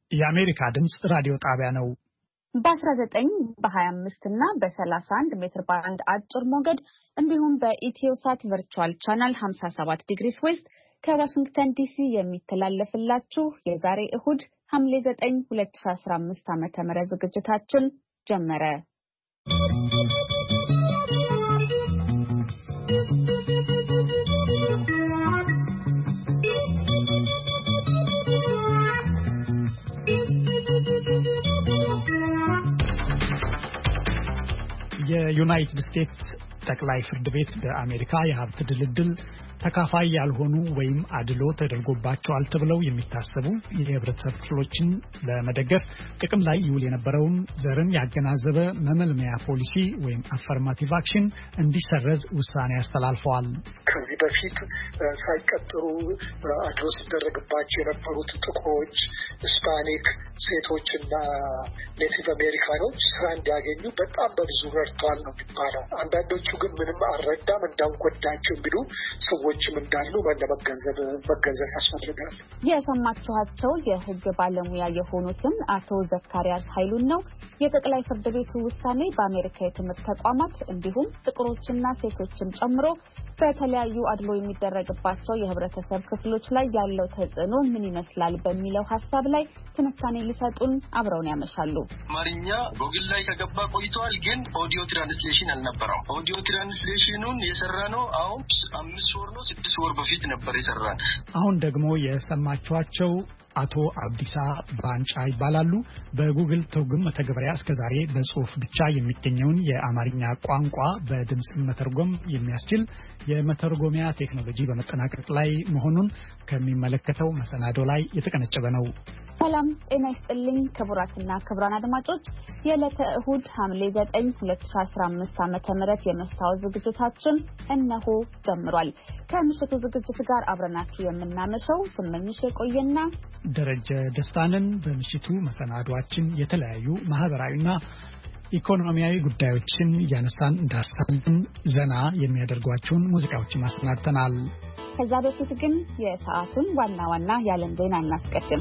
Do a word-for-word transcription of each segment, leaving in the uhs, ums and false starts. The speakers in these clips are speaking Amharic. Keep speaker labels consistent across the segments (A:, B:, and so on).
A: የአሜሪካ ድምጽ ራዲዮ ጣቢያ ነው።
B: በ19 በ25 እና በ31 ሜትር ባንድ አጭር ሞገድ እንዲሁም በኢትዮሳት ቨርቹዋል ቻናል ሃምሳ ሰባት ዲግሪስ ዌስት ከዋሽንግተን ዲሲ የሚተላለፍላችሁ የዛሬ እሁድ ሐምሌ ዘጠኝ ሁለት ሺህ አስራ አምስት ዓመተ ምህረት ዝግጅታችን ጀመረ።
A: የዩናይትድ ስቴትስ ጠቅላይ ፍርድ ቤት በአሜሪካ የሀብት ድልድል ተካፋይ ያልሆኑ ወይም አድሎ ተደርጎባቸዋል ተብለው የሚታሰቡ የህብረተሰብ ክፍሎችን ለመደገፍ ጥቅም ላይ ይውል የነበረውን ዘርን ያገናዘበ መመልመያ ፖሊሲ ወይም አፈርማቲቭ አክሽን እንዲሰረዝ ውሳኔ አስተላልፈዋል።
C: ከዚህ በፊት ሳይቀጥሩ አድሎ ሲደረግባቸው የነበሩት ጥቁሮች፣ ስፓኒክ ሴቶችና ኔቲቭ አሜሪካኖች ስራ እንዲያገኙ በጣም በብዙ ረድተዋል ነው የሚባለው። አንዳንዶቹ ግን ምንም አልረዳም እንዳንጎዳቸው ቢሉ ሰዎችም እንዳሉ ለመገንዘብ መገንዘብ ያስፈልጋል።
B: የሰማችኋቸው የህግ ባለሙያ የሆኑትን አቶ ዘካሪያስ ኃይሉን ነው። የጠቅላይ ፍርድ ቤቱ ውሳኔ በአሜሪካ የትምህርት ተቋማት እንዲሁም ጥቁሮችና ሴቶችን ጨምሮ በተለያዩ አድሎ የሚደረግባቸው የህብረተሰብ ክፍሎች ላይ ያለው ተጽዕኖ ምን ይመስላል በሚለው ሀሳብ ላይ ትንታኔ ሊሰጡን አብረውን ያመሻሉ።
D: አማርኛ ጎግል ላይ ከገባ ቆይቷል፣ ግን ኦዲዮ ትራንስሌሽን አልነበረም። ኦዲዮ ትራንስሌሽኑን የሰራነው አሁን አምስት ወር ነው ስድስት ወር በፊት ነበር የሰራን።
A: አሁን ደግሞ የሰማችኋቸው አቶ አብዲሳ ባንጫ ይባላሉ። በጉግል ትርጉም መተግበሪያ እስከዛሬ በጽሁፍ ብቻ የሚገኘውን የአማርኛ ቋንቋ በድምጽ መተርጎም የሚያስችል የመተርጎሚያ ቴክኖሎጂ በመጠናቀቅ ላይ መሆኑን ከሚመለከተው መሰናዶ ላይ የተቀነጨበ ነው።
B: ሰላም ጤና ይስጥልኝ ክቡራትና ክቡራን አድማጮች፣ የዕለተ እሁድ ሐምሌ ዘጠኝ ሁለት ሺህ አስራ አምስት ዓመተ ምህረት የመስታወት ዝግጅታችን እነሆ ጀምሯል። ከምሽቱ ዝግጅት ጋር አብረናችሁ የምናመሸው ስመኝሽ የቆየና
A: ደረጀ ደስታንን። በምሽቱ መሰናዷችን የተለያዩ ማህበራዊና ኢኮኖሚያዊ ጉዳዮችን እያነሳን እንዳሳልን ዘና የሚያደርጓቸውን ሙዚቃዎችን አሰናድተናል።
B: ከዛ በፊት ግን የሰዓቱን ዋና ዋና የዓለም ዜና እናስቀድም።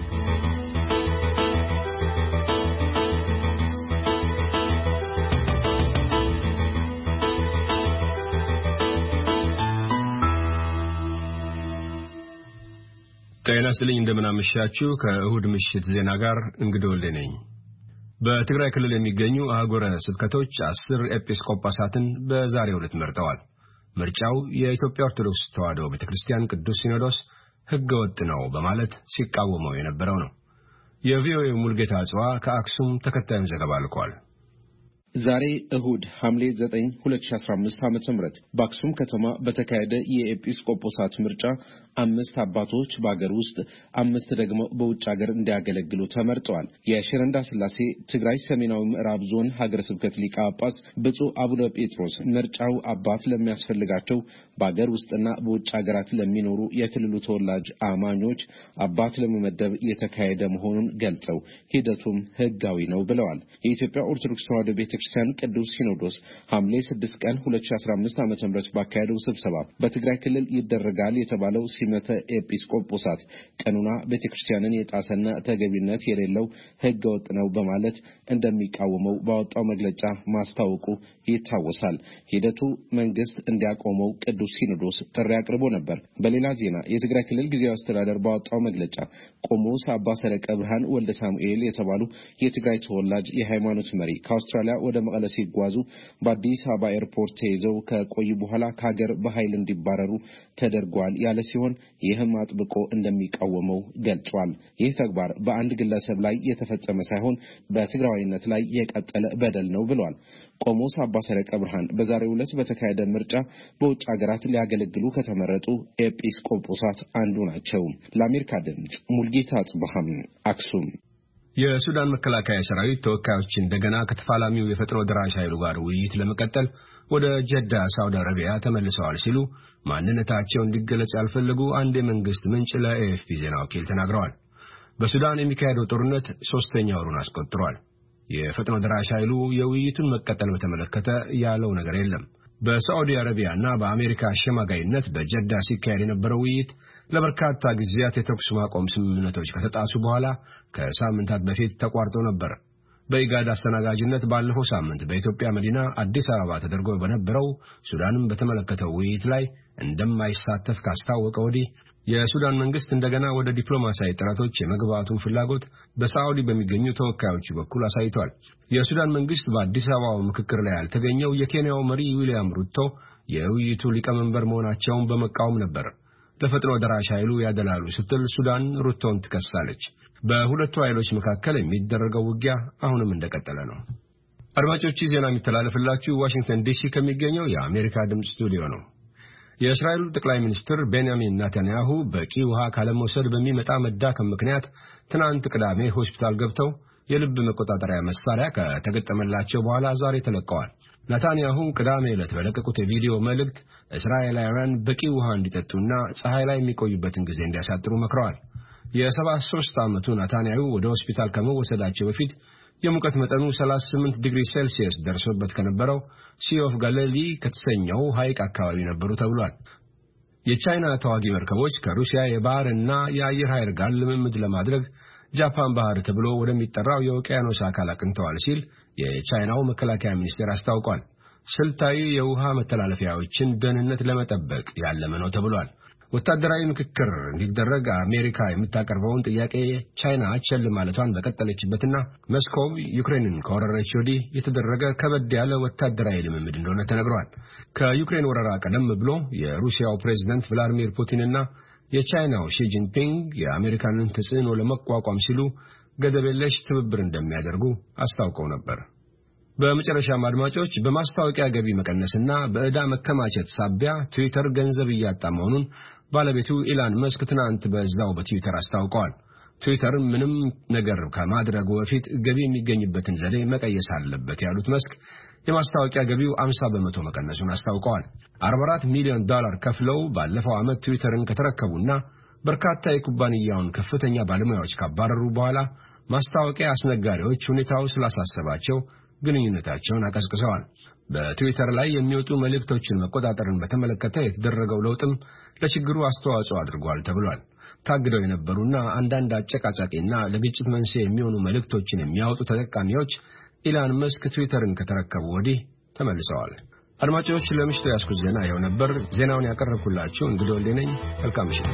E: ጤና ይስጥልኝ፣ እንደምን አመሻችሁ። ከእሁድ ምሽት ዜና ጋር እንግዲህ ወልዴ ነኝ። በትግራይ ክልል የሚገኙ አህጉረ ስብከቶች አስር ኤጲስቆጶሳትን በዛሬው ዕለት መርጠዋል። ምርጫው የኢትዮጵያ ኦርቶዶክስ ተዋሕዶ ቤተክርስቲያን ቅዱስ ሲኖዶስ ሕገወጥ ነው በማለት ሲቃወመው የነበረው ነው። የቪኦኤ ሙልጌታ አጽዋ ከአክሱም ተከታዩን ዘገባ ልኳል።
F: ዛሬ እሁድ ሐምሌ ዘጠኝ ሁለት ሺህ አስራ አምስት ዓመተ ምህረት በአክሱም ከተማ በተካሄደ የኤጲስቆጶሳት ምርጫ አምስት አባቶች በአገር ውስጥ አምስት ደግሞ በውጭ ሀገር እንዲያገለግሉ ተመርጠዋል። የሽረንዳ ስላሴ ትግራይ ሰሜናዊ ምዕራብ ዞን ሀገረ ስብከት ሊቀ ጳጳስ ብፁዕ አቡነ ጴጥሮስ ምርጫው አባት ለሚያስፈልጋቸው በአገር ውስጥና በውጭ ሀገራት ለሚኖሩ የክልሉ ተወላጅ አማኞች አባት ለመመደብ የተካሄደ መሆኑን ገልጸው ሂደቱም ሕጋዊ ነው ብለዋል። የኢትዮጵያ ኦርቶዶክስ ተዋሕዶ ቤተክርስቲያን ቅዱስ ሲኖዶስ ሐምሌ ስድስት ቀን ሁለት ሺህ አስራ አምስት ዓመተ ምህረት ባካሄደው ስብሰባ በትግራይ ክልል ይደረጋል የተባለው ሲመተ ኤጲስቆጶሳት ቀኑና ቤተክርስቲያንን የጣሰና ተገቢነት የሌለው ሕገወጥ ነው በማለት እንደሚቃወመው ባወጣው መግለጫ ማስታወቁ ይታወሳል። ሂደቱ መንግስት እንዲያቆመው ቅዱስ ሲኖዶስ ጥሪ አቅርቦ ነበር። በሌላ ዜና የትግራይ ክልል ጊዜያዊ አስተዳደር ባወጣው መግለጫ ቆሞስ አባ ሰረቀ ብርሃን ወልደ ሳሙኤል የተባሉ የትግራይ ተወላጅ የሃይማኖት መሪ ከአውስትራሊያ ወደ መቀለ ሲጓዙ በአዲስ አበባ ኤርፖርት ተይዘው ከቆዩ በኋላ ከሀገር በኃይል እንዲባረሩ ተደርጓል ያለ ሲሆን ይህም አጥብቆ እንደሚቃወመው ገልጿል። ይህ ተግባር በአንድ ግለሰብ ላይ የተፈጸመ ሳይሆን በትግራዋይነት ላይ የቀጠለ በደል ነው ብሏል። ቆሞስ አባ ሰረቀ ብርሃን በዛሬው ዕለት በተካሄደ ምርጫ በውጭ ሀገራት ሊያገለግሉ ከተመረጡ ኤጲስቆጶሳት አንዱ ናቸው። ለአሜሪካ ድምጽ ሙልጌታ አጽብሃም አክሱም።
E: የሱዳን መከላከያ ሰራዊት ተወካዮች እንደገና ከተፋላሚው የፈጥኖ ደራሽ ኃይሉ ጋር ውይይት ለመቀጠል ወደ ጀዳ ሳውዲ አረቢያ ተመልሰዋል ሲሉ ማንነታቸው እንዲገለጽ ያልፈለጉ አንድ የመንግስት ምንጭ ለኤኤፍፒ ዜና ወኪል ተናግረዋል። በሱዳን የሚካሄደው ጦርነት ሶስተኛ ወሩን አስቆጥሯል። የፈጥኖ ደራሽ ኃይሉ የውይይቱን መቀጠል በተመለከተ ያለው ነገር የለም። በሳዑዲ አረቢያና በአሜሪካ አሸማጋይነት በጀዳ ሲካሄድ የነበረው ውይይት ለበርካታ ጊዜያት የተኩስ ማቆም ስምምነቶች ከተጣሱ በኋላ ከሳምንታት በፊት ተቋርጦ ነበር። በኢጋድ አስተናጋጅነት ባለፈው ሳምንት በኢትዮጵያ መዲና አዲስ አበባ ተደርጎ በነበረው ሱዳንን በተመለከተው ውይይት ላይ እንደማይሳተፍ ካስታወቀ ወዲህ የሱዳን መንግስት እንደገና ወደ ዲፕሎማሲያዊ ጥረቶች የመግባቱን ፍላጎት በሳዑዲ በሚገኙ ተወካዮቹ በኩል አሳይቷል። የሱዳን መንግስት በአዲስ አበባው ምክክር ላይ ያልተገኘው የኬንያው መሪ ዊሊያም ሩቶ የውይይቱ ሊቀመንበር መሆናቸውን በመቃወም ነበር። ለፈጥኖ ደራሽ ኃይሉ ያደላሉ ስትል ሱዳን ሩቶን ትከሳለች። በሁለቱ ኃይሎች መካከል የሚደረገው ውጊያ አሁንም እንደቀጠለ ነው። አድማጮች ዜና የሚተላለፍላችሁ ዋሽንግተን ዲሲ ከሚገኘው የአሜሪካ ድምጽ ስቱዲዮ ነው። የእስራኤሉ ጠቅላይ ሚኒስትር ቤንያሚን ኔታንያሁ በቂ ውሃ ካለመውሰድ በሚመጣ መዳከም ምክንያት ትናንት ቅዳሜ ሆስፒታል ገብተው የልብ መቆጣጠሪያ መሳሪያ ከተገጠመላቸው በኋላ ዛሬ ተለቀዋል። ኔታንያሁ ቅዳሜ ዕለት በለቀቁት የቪዲዮ መልእክት እስራኤላውያን በቂ ውሃ እንዲጠጡና ፀሐይ ላይ የሚቆዩበትን ጊዜ እንዲያሳጥሩ መክረዋል። የሰባ ሦስት ዓመቱ ኔታንያሁ ወደ ሆስፒታል ከመወሰዳቸው በፊት የሙቀት መጠኑ ሰላሳ ስምንት ዲግሪ ሴልሲየስ ደርሶበት ከነበረው ሲ ኦፍ ጋሊሊ ከተሰኘው ሐይቅ አካባቢ ነበሩ ተብሏል። የቻይና ተዋጊ መርከቦች ከሩሲያ የባህር እና የአየር ኃይል ጋር ልምምድ ለማድረግ ጃፓን ባህር ተብሎ ወደሚጠራው የውቅያኖስ አካል አቅንተዋል ሲል የቻይናው መከላከያ ሚኒስቴር አስታውቋል። ስልታዊ የውሃ መተላለፊያዎችን ደህንነት ለመጠበቅ ያለመ ነው ተብሏል። ወታደራዊ ምክክር እንዲደረግ አሜሪካ የምታቀርበውን ጥያቄ ቻይና ቸል ማለቷን በቀጠለችበትና ሞስኮው ዩክሬንን ከወረረች ወዲህ የተደረገ ከበድ ያለ ወታደራዊ ልምምድ እንደሆነ ተነግሯል። ከዩክሬን ወረራ ቀደም ብሎ የሩሲያው ፕሬዝዳንት ቭላዲሚር ፑቲንና የቻይናው ሺ ጂንፒንግ የአሜሪካንን ተጽዕኖ ለመቋቋም ሲሉ ገደብ የለሽ ትብብር እንደሚያደርጉ አስታውቀው ነበር። በመጨረሻም አድማጮች በማስታወቂያ ገቢ መቀነስና በዕዳ መከማቸት ሳቢያ ትዊተር ገንዘብ እያጣ መሆኑን ባለቤቱ ኢላን መስክ ትናንት በዛው በትዊተር አስታውቀዋል። ትዊተር ምንም ነገር ከማድረጉ በፊት ገቢ የሚገኝበትን ዘዴ መቀየስ አለበት ያሉት መስክ የማስታወቂያ ገቢው አምሳ በመቶ መቀነሱን አስታውቀዋል። አርባ አራት ሚሊዮን ዶላር ከፍለው ባለፈው ዓመት ትዊተርን ከተረከቡና በርካታ የኩባንያውን ከፍተኛ ባለሙያዎች ካባረሩ በኋላ ማስታወቂያ አስነጋሪዎች ሁኔታው ስላሳሰባቸው ግንኙነታቸውን አቀዝቅዘዋል። በትዊተር ላይ የሚወጡ መልእክቶችን መቆጣጠርን በተመለከተ የተደረገው ለውጥም ለችግሩ አስተዋጽኦ አድርጓል ተብሏል። ታግደው የነበሩና አንዳንድ አጨቃጫቂና ለግጭት መንስኤ የሚሆኑ መልእክቶችን የሚያወጡ ተጠቃሚዎች ኢላን መስክ ትዊተርን ከተረከቡ ወዲህ ተመልሰዋል። አድማጮች ለምሽቱ ያስኩት ዜና ይኸው ነበር። ዜናውን ያቀረብኩላችሁ እንግዲህ ወልዴ ነኝ። መልካም ምሽት።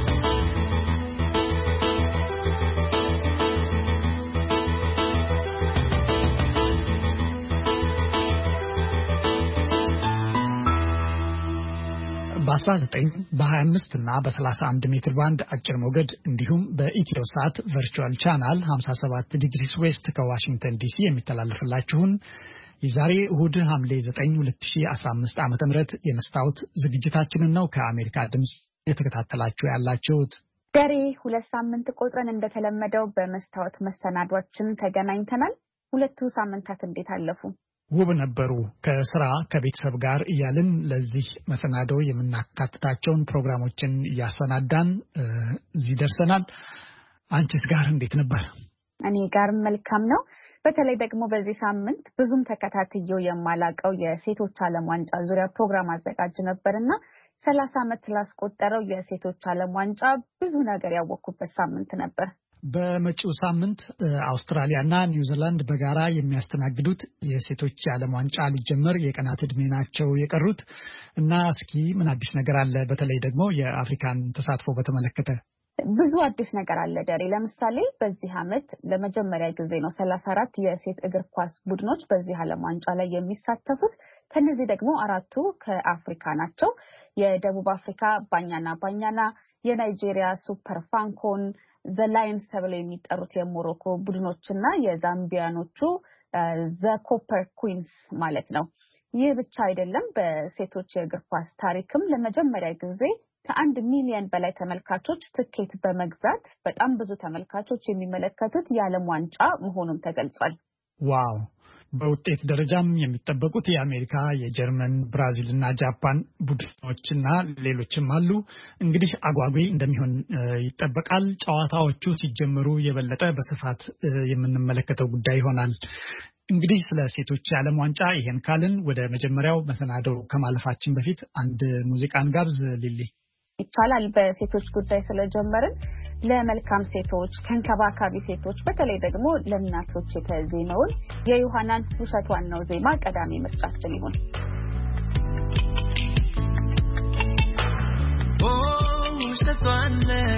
A: በአስራ ዘጠኝ በሀያ አምስት እና በሰላሳ አንድ ሜትር ባንድ አጭር ሞገድ እንዲሁም በኢትዮሳት ቨርቹዋል ቻናል ሃምሳ ሰባት ዲግሪስ ዌስት ከዋሽንግተን ዲሲ የሚተላለፍላችሁን የዛሬ እሁድ ሐምሌ ዘጠኝ ሁለት ሺህ አስራ አምስት ዓመተ ምህረት የመስታወት ዝግጅታችንን ነው ከአሜሪካ ድምጽ የተከታተላችሁ ያላችሁት።
B: ዛሬ ሁለት ሳምንት ቆጥረን እንደተለመደው በመስታወት መሰናዷችን ተገናኝተናል። ሁለቱ ሳምንታት እንዴት አለፉ?
A: ውብ ነበሩ። ከስራ ከቤተሰብ ጋር እያልን ለዚህ መሰናዶ የምናካትታቸውን ፕሮግራሞችን እያሰናዳን እዚህ ደርሰናል። አንቺስ ጋር እንዴት ነበር?
B: እኔ ጋር መልካም ነው። በተለይ ደግሞ በዚህ ሳምንት ብዙም ተከታትየው የማላቀው የሴቶች ዓለም ዋንጫ ዙሪያ ፕሮግራም አዘጋጅ ነበርና ሰላሳ ዓመት ላስቆጠረው የሴቶች ዓለም ዋንጫ ብዙ ነገር ያወቅኩበት ሳምንት ነበር።
A: በመጪው ሳምንት አውስትራሊያና ኒውዚላንድ በጋራ የሚያስተናግዱት የሴቶች ዓለም ዋንጫ ሊጀመር የቀናት ዕድሜ ናቸው የቀሩት እና እስኪ ምን አዲስ ነገር አለ? በተለይ ደግሞ የአፍሪካን ተሳትፎ በተመለከተ
B: ብዙ አዲስ ነገር አለ ደሬ። ለምሳሌ በዚህ ዓመት ለመጀመሪያ ጊዜ ነው ሰላሳ አራት የሴት እግር ኳስ ቡድኖች በዚህ ዓለም ዋንጫ ላይ የሚሳተፉት። ከነዚህ ደግሞ አራቱ ከአፍሪካ ናቸው። የደቡብ አፍሪካ ባኛና ባኛና፣ የናይጄሪያ ሱፐር ፋንኮን፣ ዘ ላይንስ ተብለው የሚጠሩት የሞሮኮ ቡድኖችና የዛምቢያኖቹ ዘ ኮፐር ኩዊንስ ማለት ነው። ይህ ብቻ አይደለም። በሴቶች የእግር ኳስ ታሪክም ለመጀመሪያ ጊዜ ከአንድ ሚሊዮን በላይ ተመልካቾች ትኬት በመግዛት በጣም ብዙ ተመልካቾች የሚመለከቱት የዓለም ዋንጫ መሆኑን ተገልጿል።
A: ዋው! በውጤት ደረጃም የሚጠበቁት የአሜሪካ፣ የጀርመን፣ ብራዚል እና ጃፓን ቡድኖችና ሌሎችም አሉ። እንግዲህ አጓጊ እንደሚሆን ይጠበቃል። ጨዋታዎቹ ሲጀምሩ የበለጠ በስፋት የምንመለከተው ጉዳይ ይሆናል። እንግዲህ ስለ ሴቶች የዓለም ዋንጫ ይሄን ካልን ወደ መጀመሪያው መሰናዶ ከማለፋችን በፊት አንድ ሙዚቃን ጋብዝ ሊሊ።
B: ይቻላል። በሴቶች ጉዳይ ስለጀመርን ለመልካም ሴቶች፣ ከንከባካቢ ሴቶች፣ በተለይ ደግሞ ለእናቶች የተዜመውን የዮሐናን ውሸቷን ነው ዜማ ቀዳሚ ምርጫችን ይሁን።
G: ኦ ውሸቷን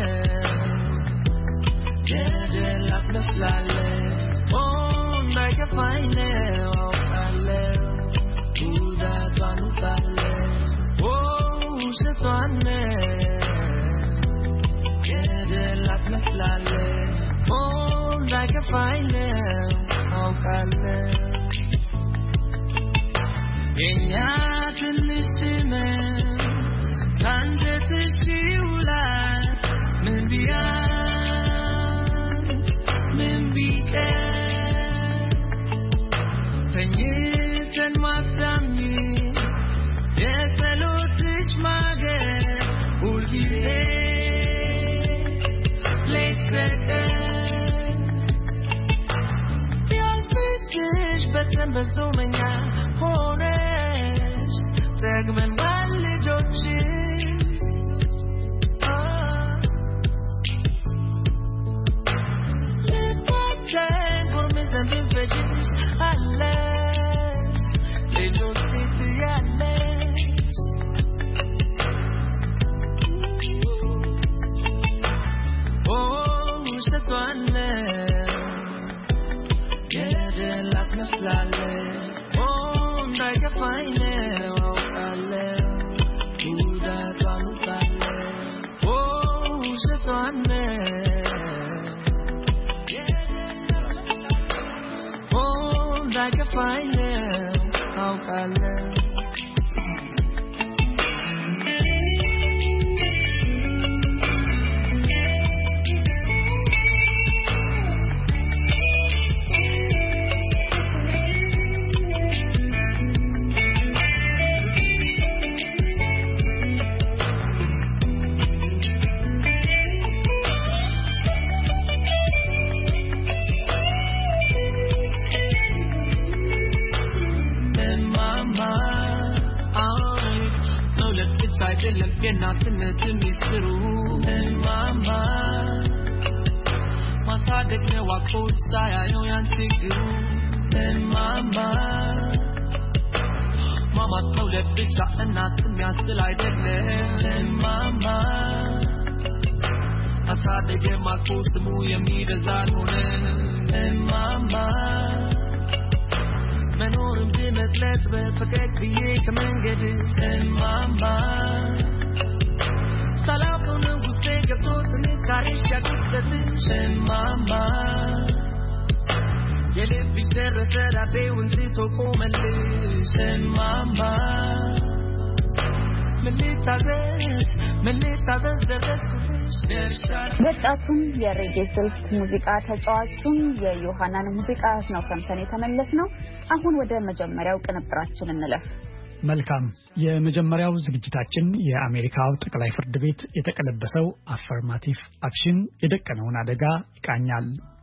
G: ገደላት መስላለች ኦ እንዳይከፋኝ ነው አውቃለሁ ጉዳቷን ውጣለች ኦ ውሸቷን ገደላት መስላለች ኦ እንዳይከፋኝ ነው አውቃለሁ የእኛ ትንሽ ስምን ከአንጀትሽ ይውላል ምን ቢያንስ ምን ቢቀር ተኝተን ማታምኚ የጸሎትሽ ማገር ሁልጊዜ ሌት በቀን ያልፍትሽ በሰን በዞመኛ ሆነሽ ደግመን ባልጆችሽ ልባችን ጎርምዘን ብንፈጅሽ አለሽ ልጆች ሴት ያለሽ ኦ ውሸቷን ገደላት መስላለች ኦ እንዳይከፋኝ ነው አውቃለሁ ጉዳቷን ውጣለች ኦ ውሸቷን ኦ እንዳይከፋኝ ነው አውቃለሁ አይደለም የእናትነት ሚስጥሩ እማማ ማሳደግ ነው አቆት ሳያየው ያን ችግሩ እማማ ማማት መውለድ ብቻ እናት የሚያስብል አይደለም እማማ ማሳደግ የማቆት ስሙ የሚበዛን ሆነ እማማ መኖርም ብመጥለት በፈገግ ብዬ ከመንገድሽ እማማ ሳላውቀው ነው ውስጤ ገብቶ ጥንካሬሽ ያገዘትሽ እማማ የልብሽ ደረሰ ዳዴውን ትቶ ቆመልሽ እማማ ምን ልታዘዝ ምን ልታዘዝ ደረስኩልሽ ደርሻለሁ።
B: ወጣቱን የሬጌ ስልት ሙዚቃ ተጫዋቹን የዮሐናን ሙዚቃ ነው ሰምተን የተመለስነው። አሁን ወደ መጀመሪያው ቅንብራችን እንለፍ።
A: መልካም። የመጀመሪያው ዝግጅታችን የአሜሪካው ጠቅላይ ፍርድ ቤት የተቀለበሰው አፈርማቲቭ አክሽን የደቀነውን አደጋ ይቃኛል።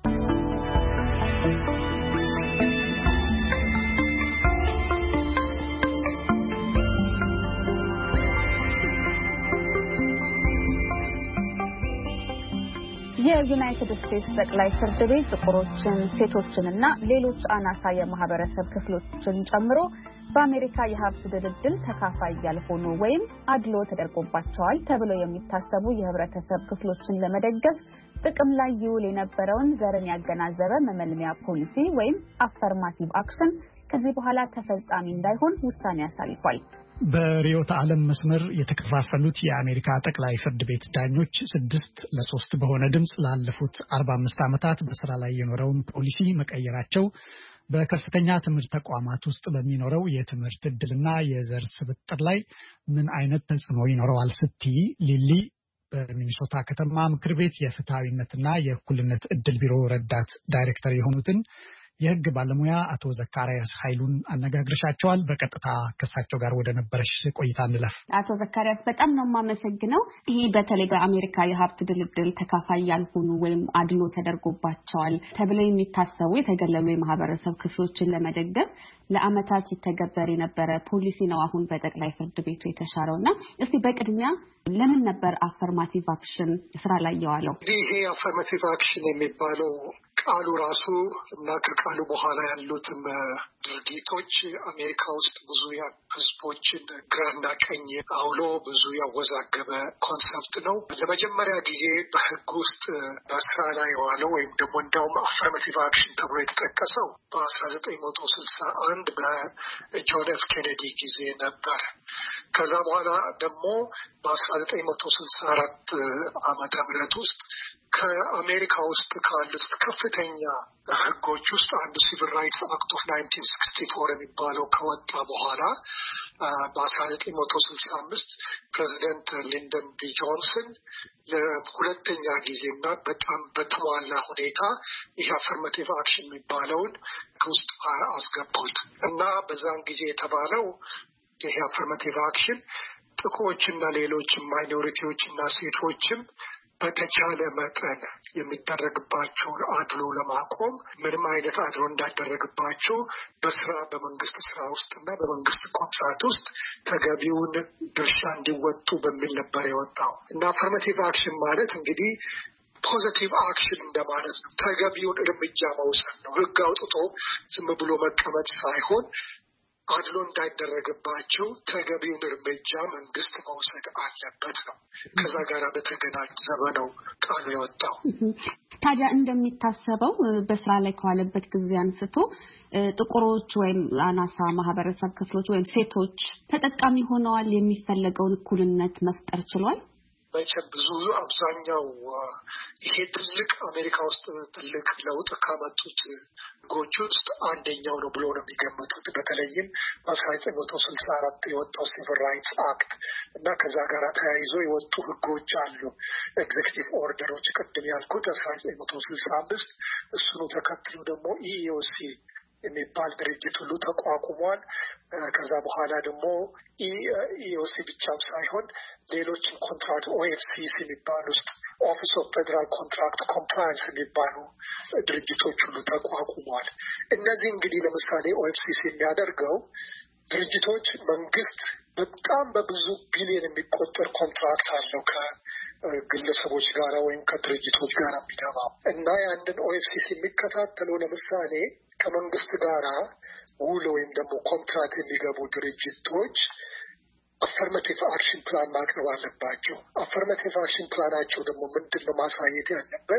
B: የዩናይትድ ስቴትስ ጠቅላይ ፍርድ ቤት ጥቁሮችን፣ ሴቶችንና ሌሎች አናሳ የማህበረሰብ ክፍሎችን ጨምሮ በአሜሪካ የሀብት ድልድል ተካፋይ ያልሆኑ ወይም አድሎ ተደርጎባቸዋል ተብለው የሚታሰቡ የህብረተሰብ ክፍሎችን ለመደገፍ ጥቅም ላይ ይውል የነበረውን ዘርን ያገናዘበ መመልመያ ፖሊሲ ወይም አፈርማቲቭ አክሽን ከዚህ በኋላ ተፈጻሚ እንዳይሆን ውሳኔ አሳልፏል።
A: በሪዮት ዓለም መስመር የተከፋፈሉት የአሜሪካ ጠቅላይ ፍርድ ቤት ዳኞች ስድስት ለሶስት በሆነ ድምጽ ላለፉት አርባ አምስት ዓመታት በስራ ላይ የኖረውን ፖሊሲ መቀየራቸው በከፍተኛ ትምህርት ተቋማት ውስጥ በሚኖረው የትምህርት ዕድልና የዘር ስብጥር ላይ ምን አይነት ተጽዕኖ ይኖረዋል ስትይ ሊሊ በሚኒሶታ ከተማ ምክር ቤት የፍትሃዊነትና የእኩልነት ዕድል ቢሮ ረዳት ዳይሬክተር የሆኑትን የህግ ባለሙያ አቶ ዘካሪያስ ኃይሉን አነጋግረሻቸዋል። በቀጥታ ከሳቸው ጋር ወደ ነበረሽ ቆይታ እንለፍ።
B: አቶ ዘካሪያስ በጣም ነው የማመሰግነው። ይሄ በተለይ በአሜሪካ የሀብት ድልድል ተካፋይ ያልሆኑ ወይም አድሎ ተደርጎባቸዋል ተብለው የሚታሰቡ የተገለሉ የማህበረሰብ ክፍሎችን ለመደገፍ ለአመታት ይተገበር የነበረ ፖሊሲ ነው አሁን በጠቅላይ ፍርድ ቤቱ የተሻረውና እስቲ በቅድሚያ ለምን ነበር አፈርማቲቭ አክሽን ስራ ላይ የዋለው?
C: ይሄ አፈርማቲቭ አክሽን የሚባለው ቃሉ ራሱ እና ከቃሉ በኋላ ያሉትም ድርጊቶች አሜሪካ ውስጥ ብዙ ህዝቦችን ግራና ቀኝ አውሎ ብዙ ያወዛገበ ኮንሰፕት ነው። ለመጀመሪያ ጊዜ በህግ ውስጥ በስራ ላይ የዋለው ወይም ደግሞ እንዳውም አፈርማቲቭ አክሽን ተብሎ የተጠቀሰው በአስራ ዘጠኝ መቶ ስልሳ አንድ በጆን ኤፍ ኬኔዲ ጊዜ ነበር። ከዛ በኋላ ደግሞ በአስራ ዘጠኝ መቶ ስልሳ አራት ዓመተ ምህረት ውስጥ ከአሜሪካ ውስጥ ካሉት ከፍተኛ ህጎች ውስጥ አንዱ ሲቪል ራይትስ አክት ኦፍ ናይንቲን ሲክስቲ ፎር የሚባለው ከወጣ በኋላ በአስራ ዘጠኝ መቶ ስልሳ አምስት ፕሬዚደንት ሊንደን ቢ ጆንሰን ለሁለተኛ ጊዜና በጣም በተሟላ ሁኔታ ይህ አፈርማቲቭ አክሽን የሚባለውን ውስጥ አስገቡት እና በዛን ጊዜ የተባለው ይህ አፈርማቲቭ አክሽን ጥቁሮችና ሌሎችም ማይኖሪቲዎችና ሴቶችም በተቻለ መጠን የሚደረግባቸውን አድሎ ለማቆም ምንም አይነት አድሎ እንዳደረግባቸው በስራ በመንግስት ስራ ውስጥና በመንግስት ኮንትራት ውስጥ ተገቢውን ድርሻ እንዲወጡ በሚል ነበር የወጣው እና አፈርማቲቭ አክሽን ማለት እንግዲህ ፖዚቲቭ አክሽን እንደማለት ነው። ተገቢውን እርምጃ መውሰድ ነው። ህግ አውጥቶ ዝም ብሎ መቀመጥ ሳይሆን አድሎ እንዳይደረግባቸው ተገቢውን እርምጃ መንግስት መውሰድ አለበት ነው። ከዛ ጋር በተገናዘበ ነው ቃሉ የወጣው።
B: ታዲያ እንደሚታሰበው በስራ ላይ ከዋለበት ጊዜ አንስቶ ጥቁሮች ወይም አናሳ ማህበረሰብ ክፍሎች ወይም ሴቶች ተጠቃሚ ሆነዋል? የሚፈለገውን እኩልነት መፍጠር ችሏል?
C: መቼም ብዙ አብዛኛው ይሄ ትልቅ አሜሪካ ውስጥ ትልቅ ለውጥ ካመጡት ህጎች ውስጥ አንደኛው ነው ብሎ ነው የሚገመቱት። በተለይም በአስራ ዘጠኝ መቶ ስልሳ አራት የወጣው ሲቪል ራይትስ አክት እና ከዛ ጋር ተያይዞ የወጡ ህጎች አሉ። ኤግዜክቲቭ ኦርደሮች ቅድም ያልኩት አስራ ዘጠኝ መቶ ስልሳ አምስት እሱኑ ተከትሎ ደግሞ ኢኢኦሲ የሚባል ድርጅት ሁሉ ተቋቁሟል። ከዛ በኋላ ደግሞ ኢኢኦሲ ብቻም ሳይሆን ሌሎች ኮንትራክት ኦኤፍሲሲ የሚባሉ ውስጥ ኦፊስ ኦፍ ፌደራል ኮንትራክት ኮምፕላያንስ የሚባሉ ድርጅቶች ሁሉ ተቋቁሟል። እነዚህ እንግዲህ ለምሳሌ ኦኤፍሲሲ የሚያደርገው ድርጅቶች መንግስት በጣም በብዙ ቢሊዮን የሚቆጠር ኮንትራክት አለው ከግለሰቦች ጋር ወይም ከድርጅቶች ጋር የሚገባው እና ያንን ኦኤፍሲሲ የሚከታተለው ለምሳሌ ከመንግስት ጋራ ውል ወይም ደግሞ ኮንትራት የሚገቡ ድርጅቶች አፈርማቲቭ አክሽን ፕላን ማቅረብ አለባቸው። አፈርማቲቭ አክሽን ፕላናቸው ደግሞ ምንድነው ማሳየት ያለበት?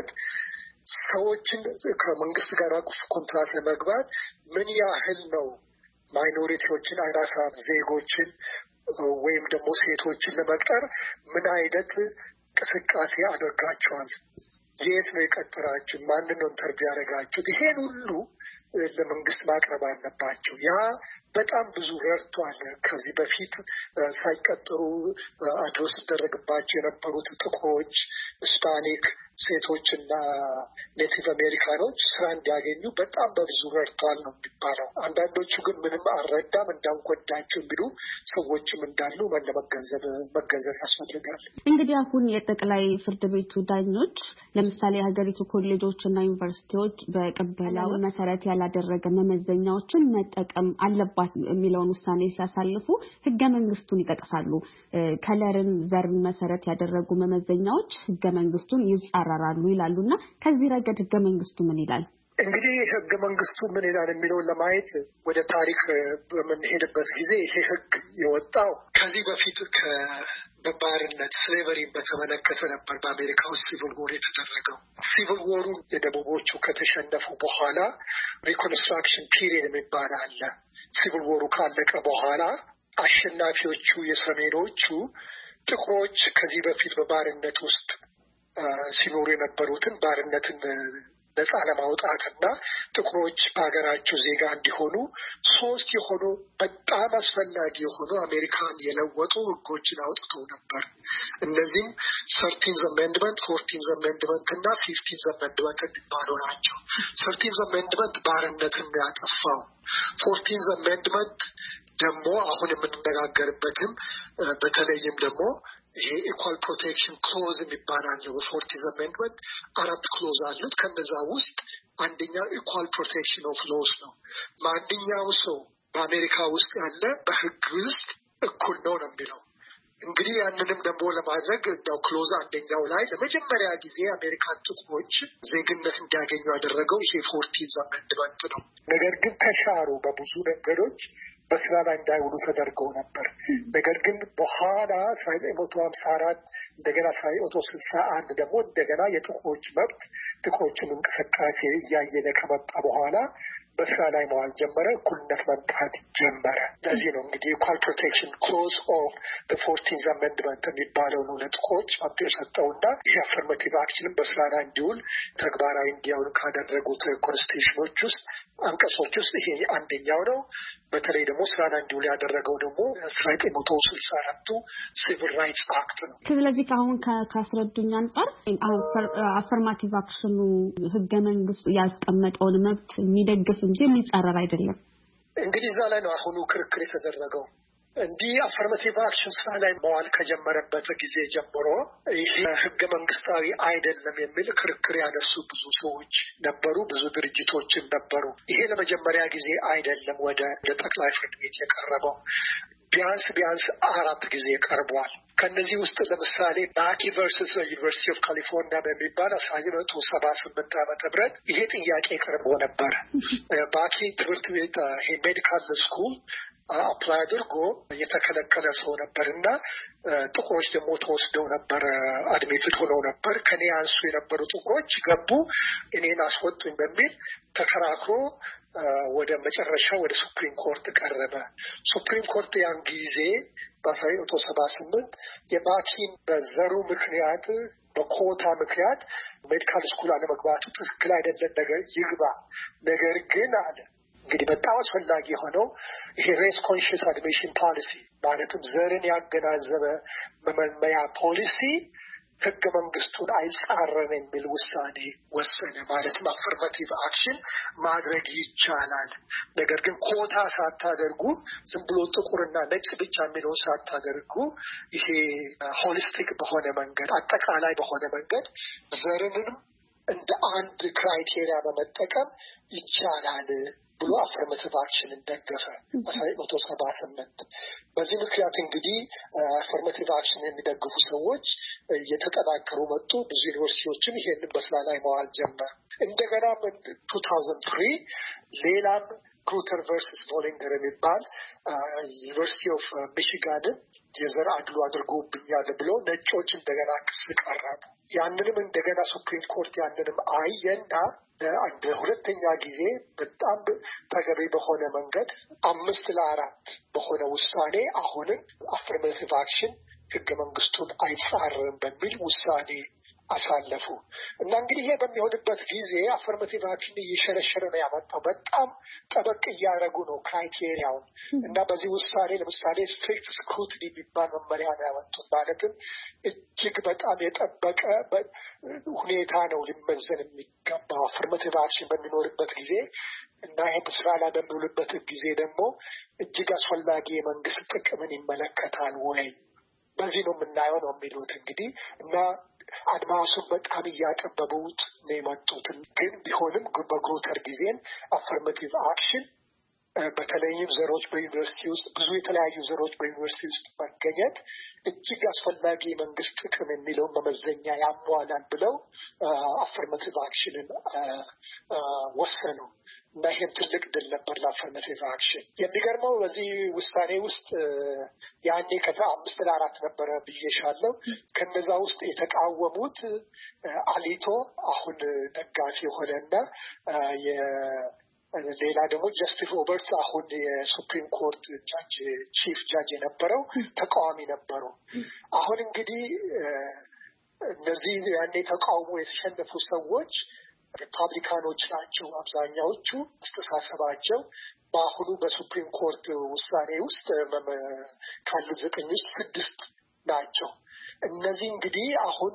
C: ሰዎችን ከመንግስት ጋር ኮንትራት ለመግባት ምን ያህል ነው ማይኖሪቲዎችን አናሳ ዜጎችን ወይም ደግሞ ሴቶችን ለመቅጠር ምን አይነት እንቅስቃሴ አድርጋቸዋል? የት ነው የቀጠራችሁ? ማንን ነው ኢንተርቪው ያደረጋችሁ? ይሄን ሁሉ ለመንግስት ማቅረብ አለባቸው። ያ በጣም ብዙ ረድቷል። ከዚህ በፊት ሳይቀጥሩ አድሎ ሲደረግባቸው የነበሩት ጥቁሮች፣ ስፓኒክ ሴቶችና ኔቲቭ አሜሪካኖች ስራ እንዲያገኙ በጣም በብዙ ረድቷል ነው የሚባለው። አንዳንዶቹ ግን ምንም አልረዳም እንዳንጎዳቸው የሚሉ ሰዎችም እንዳሉ ለመገንዘብ መገንዘብ ያስፈልጋል።
B: እንግዲህ አሁን የጠቅላይ ፍርድ ቤቱ ዳኞች ለምሳሌ ሀገሪቱ ኮሌጆች እና ዩኒቨርሲቲዎች በቅበላው መሰረት ያላደረገ መመዘኛዎችን መጠቀም አለባት የሚለውን ውሳኔ ሲያሳልፉ ህገ መንግስቱን ይጠቅሳሉ። ከለርን ዘርን መሰረት ያደረጉ መመዘኛዎች ህገ መንግስቱን ይጻረራሉ ይላሉና ከዚህ ረገድ ህገ መንግስቱ ምን ይላል?
C: እንግዲህ ህገ መንግስቱ ምን ይላል የሚለውን ለማየት ወደ ታሪክ በምንሄድበት ጊዜ ይሄ ህግ የወጣው ከዚህ በፊት በባርነት ስሌቨሪ በተመለከተ ነበር። በአሜሪካ ውስጥ ሲቪል ዎር የተደረገው ሲቪል ዎሩ የደቡቦቹ ከተሸነፉ በኋላ ሪኮንስትራክሽን ፒሪየድ የሚባል አለ። ሲቪል ዎሩ ካለቀ በኋላ አሸናፊዎቹ የሰሜኖቹ ጥቁሮች ከዚህ በፊት በባርነት ውስጥ ሲኖሩ የነበሩትን ባርነትን ነፃ ለማውጣትና ጥቁሮች በሀገራቸው ዜጋ እንዲሆኑ ሶስት የሆኑ በጣም አስፈላጊ የሆኑ አሜሪካን የለወጡ ህጎችን አውጥተው ነበር። እነዚህም ሰርቲንዝ አሜንድመንት፣ ፎርቲንዝ አሜንድመንት እና ፊፍቲንዝ አሜንድመንት የሚባሉ ናቸው። ሰርቲንዝ አሜንድመንት ባርነትን ያጠፋው፣ ፎርቲንዝ አሜንድመንት ደግሞ አሁን የምንነጋገርበትም በተለይም ደግሞ ይሄ ኢኳል ፕሮቴክሽን ክሎዝ የሚባላቸው በፎርቲንዝ አሜንድመንት አራት ክሎዝ አሉት። ከነዛ ውስጥ አንደኛው ኢኳል ፕሮቴክሽን ኦፍ ሎስ ነው። ማንኛውም ሰው በአሜሪካ ውስጥ ያለ በህግ ውስጥ እኩል ነው ነው የሚለው። እንግዲህ ያንንም ደግሞ ለማድረግ እንደው ክሎዝ አንደኛው ላይ ለመጀመሪያ ጊዜ አሜሪካን ጥቁሮች ዜግነት እንዲያገኙ ያደረገው ይሄ ፎርቲንዝ አሜንድመንት ነው። ነገር ግን ተሻሩ በብዙ ነገሮች በስራ ላይ እንዳይውሉ ተደርገው ነበር። ነገር ግን በኋላ አስራ ዘጠኝ መቶ ሀምሳ አራት እንደገና አስራ ዘጠኝ መቶ ስልሳ አንድ ደግሞ እንደገና የጥቁሮች መብት ጥቁሮችን እንቅስቃሴ እያየለ ከመጣ በኋላ በስራ ላይ መዋል ጀመረ። እኩልነት መምጣት ጀመረ። ለዚህ ነው እንግዲህ ኢኳል ፕሮቴክሽን ክሎዝ ኦፍ ዘ ፎርቲንዝ አሜንድመንት የሚባለው ነው ለጥቁሮች መብት የሰጠውና ይህ አፈርማቲቭ አክሽንም በስራ ላይ እንዲውል ተግባራዊ እንዲሆን ካደረጉት ኮንስቲቱሽኖች ውስጥ አንቀጾች ውስጥ ይሄ አንደኛው ነው። በተለይ ደግሞ ስራ ላይ እንዲውል ያደረገው ደግሞ አስራ ዘጠኝ መቶ ስልሳ አራቱ ሲቪል ራይትስ አክት ነው።
H: ስለዚህ አሁን ካስረዱኝ አንፃር አፈርማቲቭ አክሽኑ ህገ መንግስት ያስቀመጠውን መብት የሚደግፍ እንጂ የሚጻረር አይደለም።
C: እንግዲህ እዛ ላይ ነው አሁኑ ክርክር የተደረገው። እንዲህ አፈርማቲቭ አክሽን ስራ ላይ መዋል ከጀመረበት ጊዜ ጀምሮ ይሄ ህገ መንግስታዊ አይደለም የሚል ክርክር ያነሱ ብዙ ሰዎች ነበሩ፣ ብዙ ድርጅቶችም ነበሩ። ይሄ ለመጀመሪያ ጊዜ አይደለም ወደ ጠቅላይ ፍርድ ቤት የቀረበው። ቢያንስ ቢያንስ አራት ጊዜ ቀርቧል። ከነዚህ ውስጥ ለምሳሌ ባኪ ቨርሰስ ዩኒቨርሲቲ ኦፍ ካሊፎርኒያ በሚባል አስራ ዘጠኝ መቶ ሰባ ስምንት ዓመተ ምህረት ይሄ ጥያቄ ቀርቦ ነበር። ባኪ ትምህርት ቤት ይሄ ሜዲካል ስኩል አፕላይ አድርጎ የተከለከለ ሰው ነበርና ጥቁሮች ደግሞ ተወስደው ነበር፣ አድሚትድ ሆነው ነበር። ከኔ አንሱ የነበሩ ጥቁሮች ገቡ፣ እኔን አስወጡኝ በሚል ተከራክሮ ወደ መጨረሻ ወደ ሱፕሪም ኮርት ቀረበ። ሱፕሪም ኮርት ያን ጊዜ በአስራ ዘጠኝ መቶ ሰባ ስምንት የባኪን በዘሩ ምክንያት በኮታ ምክንያት ሜዲካል ስኩል አለመግባቱ ትክክል አይደለም፣ ነገር ይግባ። ነገር ግን አለ እንግዲህ በጣም አስፈላጊ የሆነው ይሄ ሬስ ኮንሽስ አድሚሽን ፖሊሲ ማለትም ዘርን ያገናዘበ መመልመያ ፖሊሲ ህገ መንግስቱን አይጻረን የሚል ውሳኔ ወሰነ። ማለትም አፈርማቲቭ አክሽን ማድረግ ይቻላል፣ ነገር ግን ኮታ ሳታደርጉ ዝም ብሎ ጥቁርና ነጭ ብቻ የሚለውን ሳታደርጉ ይሄ ሆሊስቲክ በሆነ መንገድ አጠቃላይ በሆነ መንገድ ዘርንም እንደ አንድ ክራይቴሪያ በመጠቀም ይቻላል ብሎ አፈርማቲቭ አክሽን እንደገፈ አስራ ዘጠኝ መቶ ሰባ ስምንት። በዚህ ምክንያት እንግዲህ አፈርማቲቭ አክሽን የሚደግፉ ሰዎች እየተጠናከሩ መጡ። ብዙ ዩኒቨርሲቲዎችም ይሄንን በስራ ላይ መዋል ጀመር። እንደገና ሁለት ሺህ ሶስት ሌላም ክሩተር ቨርሰስ ቮሊንገር የሚባል ዩኒቨርሲቲ ኦፍ ሚሽጋንን የዘር አድሎ አድርጎብኛል ብሎ ነጮች እንደገና ክስ ቀረቡ። ያንንም እንደገና ሱፕሪም ኮርት ያንንም አየና አንድ ሁለተኛ ጊዜ በጣም ተገቢ በሆነ መንገድ አምስት ለአራት በሆነ ውሳኔ አሁንም አፈርማቲቭ አክሽን ህገ መንግስቱን አይጻረርም በሚል ውሳኔ አሳለፉ። እና እንግዲህ ይሄ በሚሆንበት ጊዜ አፈርማቲቭ አክሽን እየሸረሸረ ነው ያመጣው። በጣም ጠበቅ እያደረጉ ነው ክራይቴሪያውን። እና በዚህ ውሳኔ ለምሳሌ ስትሪክት ስክሩቲኒ የሚባል መመሪያ ነው ያመጡት። ማለትም እጅግ በጣም የጠበቀ ሁኔታ ነው ሊመዘን የሚገባው አፈርማቲቭ አክሽን በሚኖርበት ጊዜ እና ይሄ በስራ ላይ በሚውልበት ጊዜ ደግሞ እጅግ አስፈላጊ የመንግስት ጥቅምን ይመለከታል ወይ፣ በዚህ ነው የምናየው ነው የሚሉት እንግዲህ እና አድማሱን በጣም እያጠበቡት ነው የመጡት። ግን ቢሆንም በግሮተር ጊዜን አፈርማቲቭ አክሽን በተለይም ዘሮች በዩኒቨርሲቲ ውስጥ ብዙ የተለያዩ ዘሮች በዩኒቨርሲቲ ውስጥ መገኘት እጅግ አስፈላጊ የመንግስት ጥቅም የሚለውን መመዘኛ ያሟላል ብለው አፈርማቲቭ አክሽንን ወሰኑ እና ይሄም ትልቅ ድል ነበር ለአፈርማቲቭ አክሽን። የሚገርመው በዚህ ውሳኔ ውስጥ ያኔ ከተ አምስት ለአራት ነበረ ብዬሻለሁ። ከነዛ ውስጥ የተቃወሙት አሊቶ አሁን ደጋፊ ሆነና የ ሌላ ደግሞ ጀስቲስ ሮበርትስ አሁን የሱፕሪም ኮርት ጃጅ ቺፍ ጃጅ የነበረው ተቃዋሚ ነበሩ። አሁን እንግዲህ እነዚህ ያኔ ተቃውሞ የተሸነፉ ሰዎች ሪፐብሊካኖች ናቸው አብዛኛዎቹ። አስተሳሰባቸው በአሁኑ በሱፕሪም ኮርት ውሳኔ ውስጥ ካሉት ዘጠኝ ውስጥ ስድስት ናቸው። እነዚህ እንግዲህ አሁን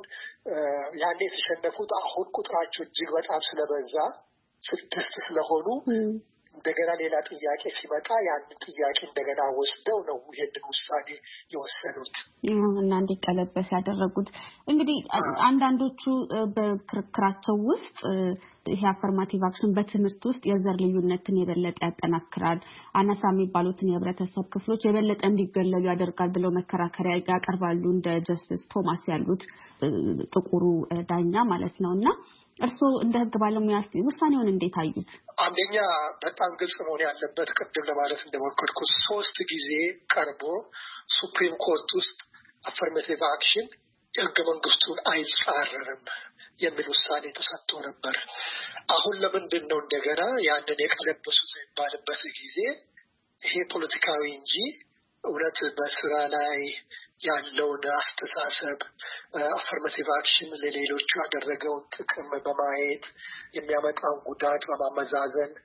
C: ያኔ የተሸነፉት አሁን ቁጥራቸው እጅግ በጣም ስለበዛ ስድስት ስለሆኑ እንደገና ሌላ ጥያቄ ሲመጣ ያንን ጥያቄ እንደገና ወስደው ነው ይሄንን ውሳኔ የወሰኑት
H: እና እንዲቀለበስ ያደረጉት። እንግዲህ አንዳንዶቹ በክርክራቸው ውስጥ ይሄ አፈርማቲቭ አክሽን በትምህርት ውስጥ የዘር ልዩነትን የበለጠ ያጠናክራል፣ አናሳ የሚባሉትን የህብረተሰብ ክፍሎች የበለጠ እንዲገለሉ ያደርጋል ብለው መከራከሪያ ያቀርባሉ። እንደ ጀስቲስ ቶማስ ያሉት ጥቁሩ ዳኛ ማለት ነውና እርስዎ እንደ ህግ ባለሙያ ውሳኔውን እንዴት አዩት?
C: አንደኛ በጣም ግልጽ መሆን ያለበት ቅድም ለማለት እንደሞከርኩት ሶስት ጊዜ ቀርቦ ሱፕሪም ኮርት ውስጥ አፈርማቲቭ አክሽን የህገ መንግስቱን አይጻረርም የሚል ውሳኔ ተሰጥቶ ነበር። አሁን ለምንድን ነው እንደገና ያንን የቀለበሱት የሚባልበት ጊዜ ይሄ ፖለቲካዊ እንጂ እውነት በስራ ላይ ያለውን አስተሳሰብ አፈርማቲቭ አክሽን ለሌሎቹ ያደረገውን ጥቅም በማየት የሚያመጣውን ጉዳት በማመዛዘን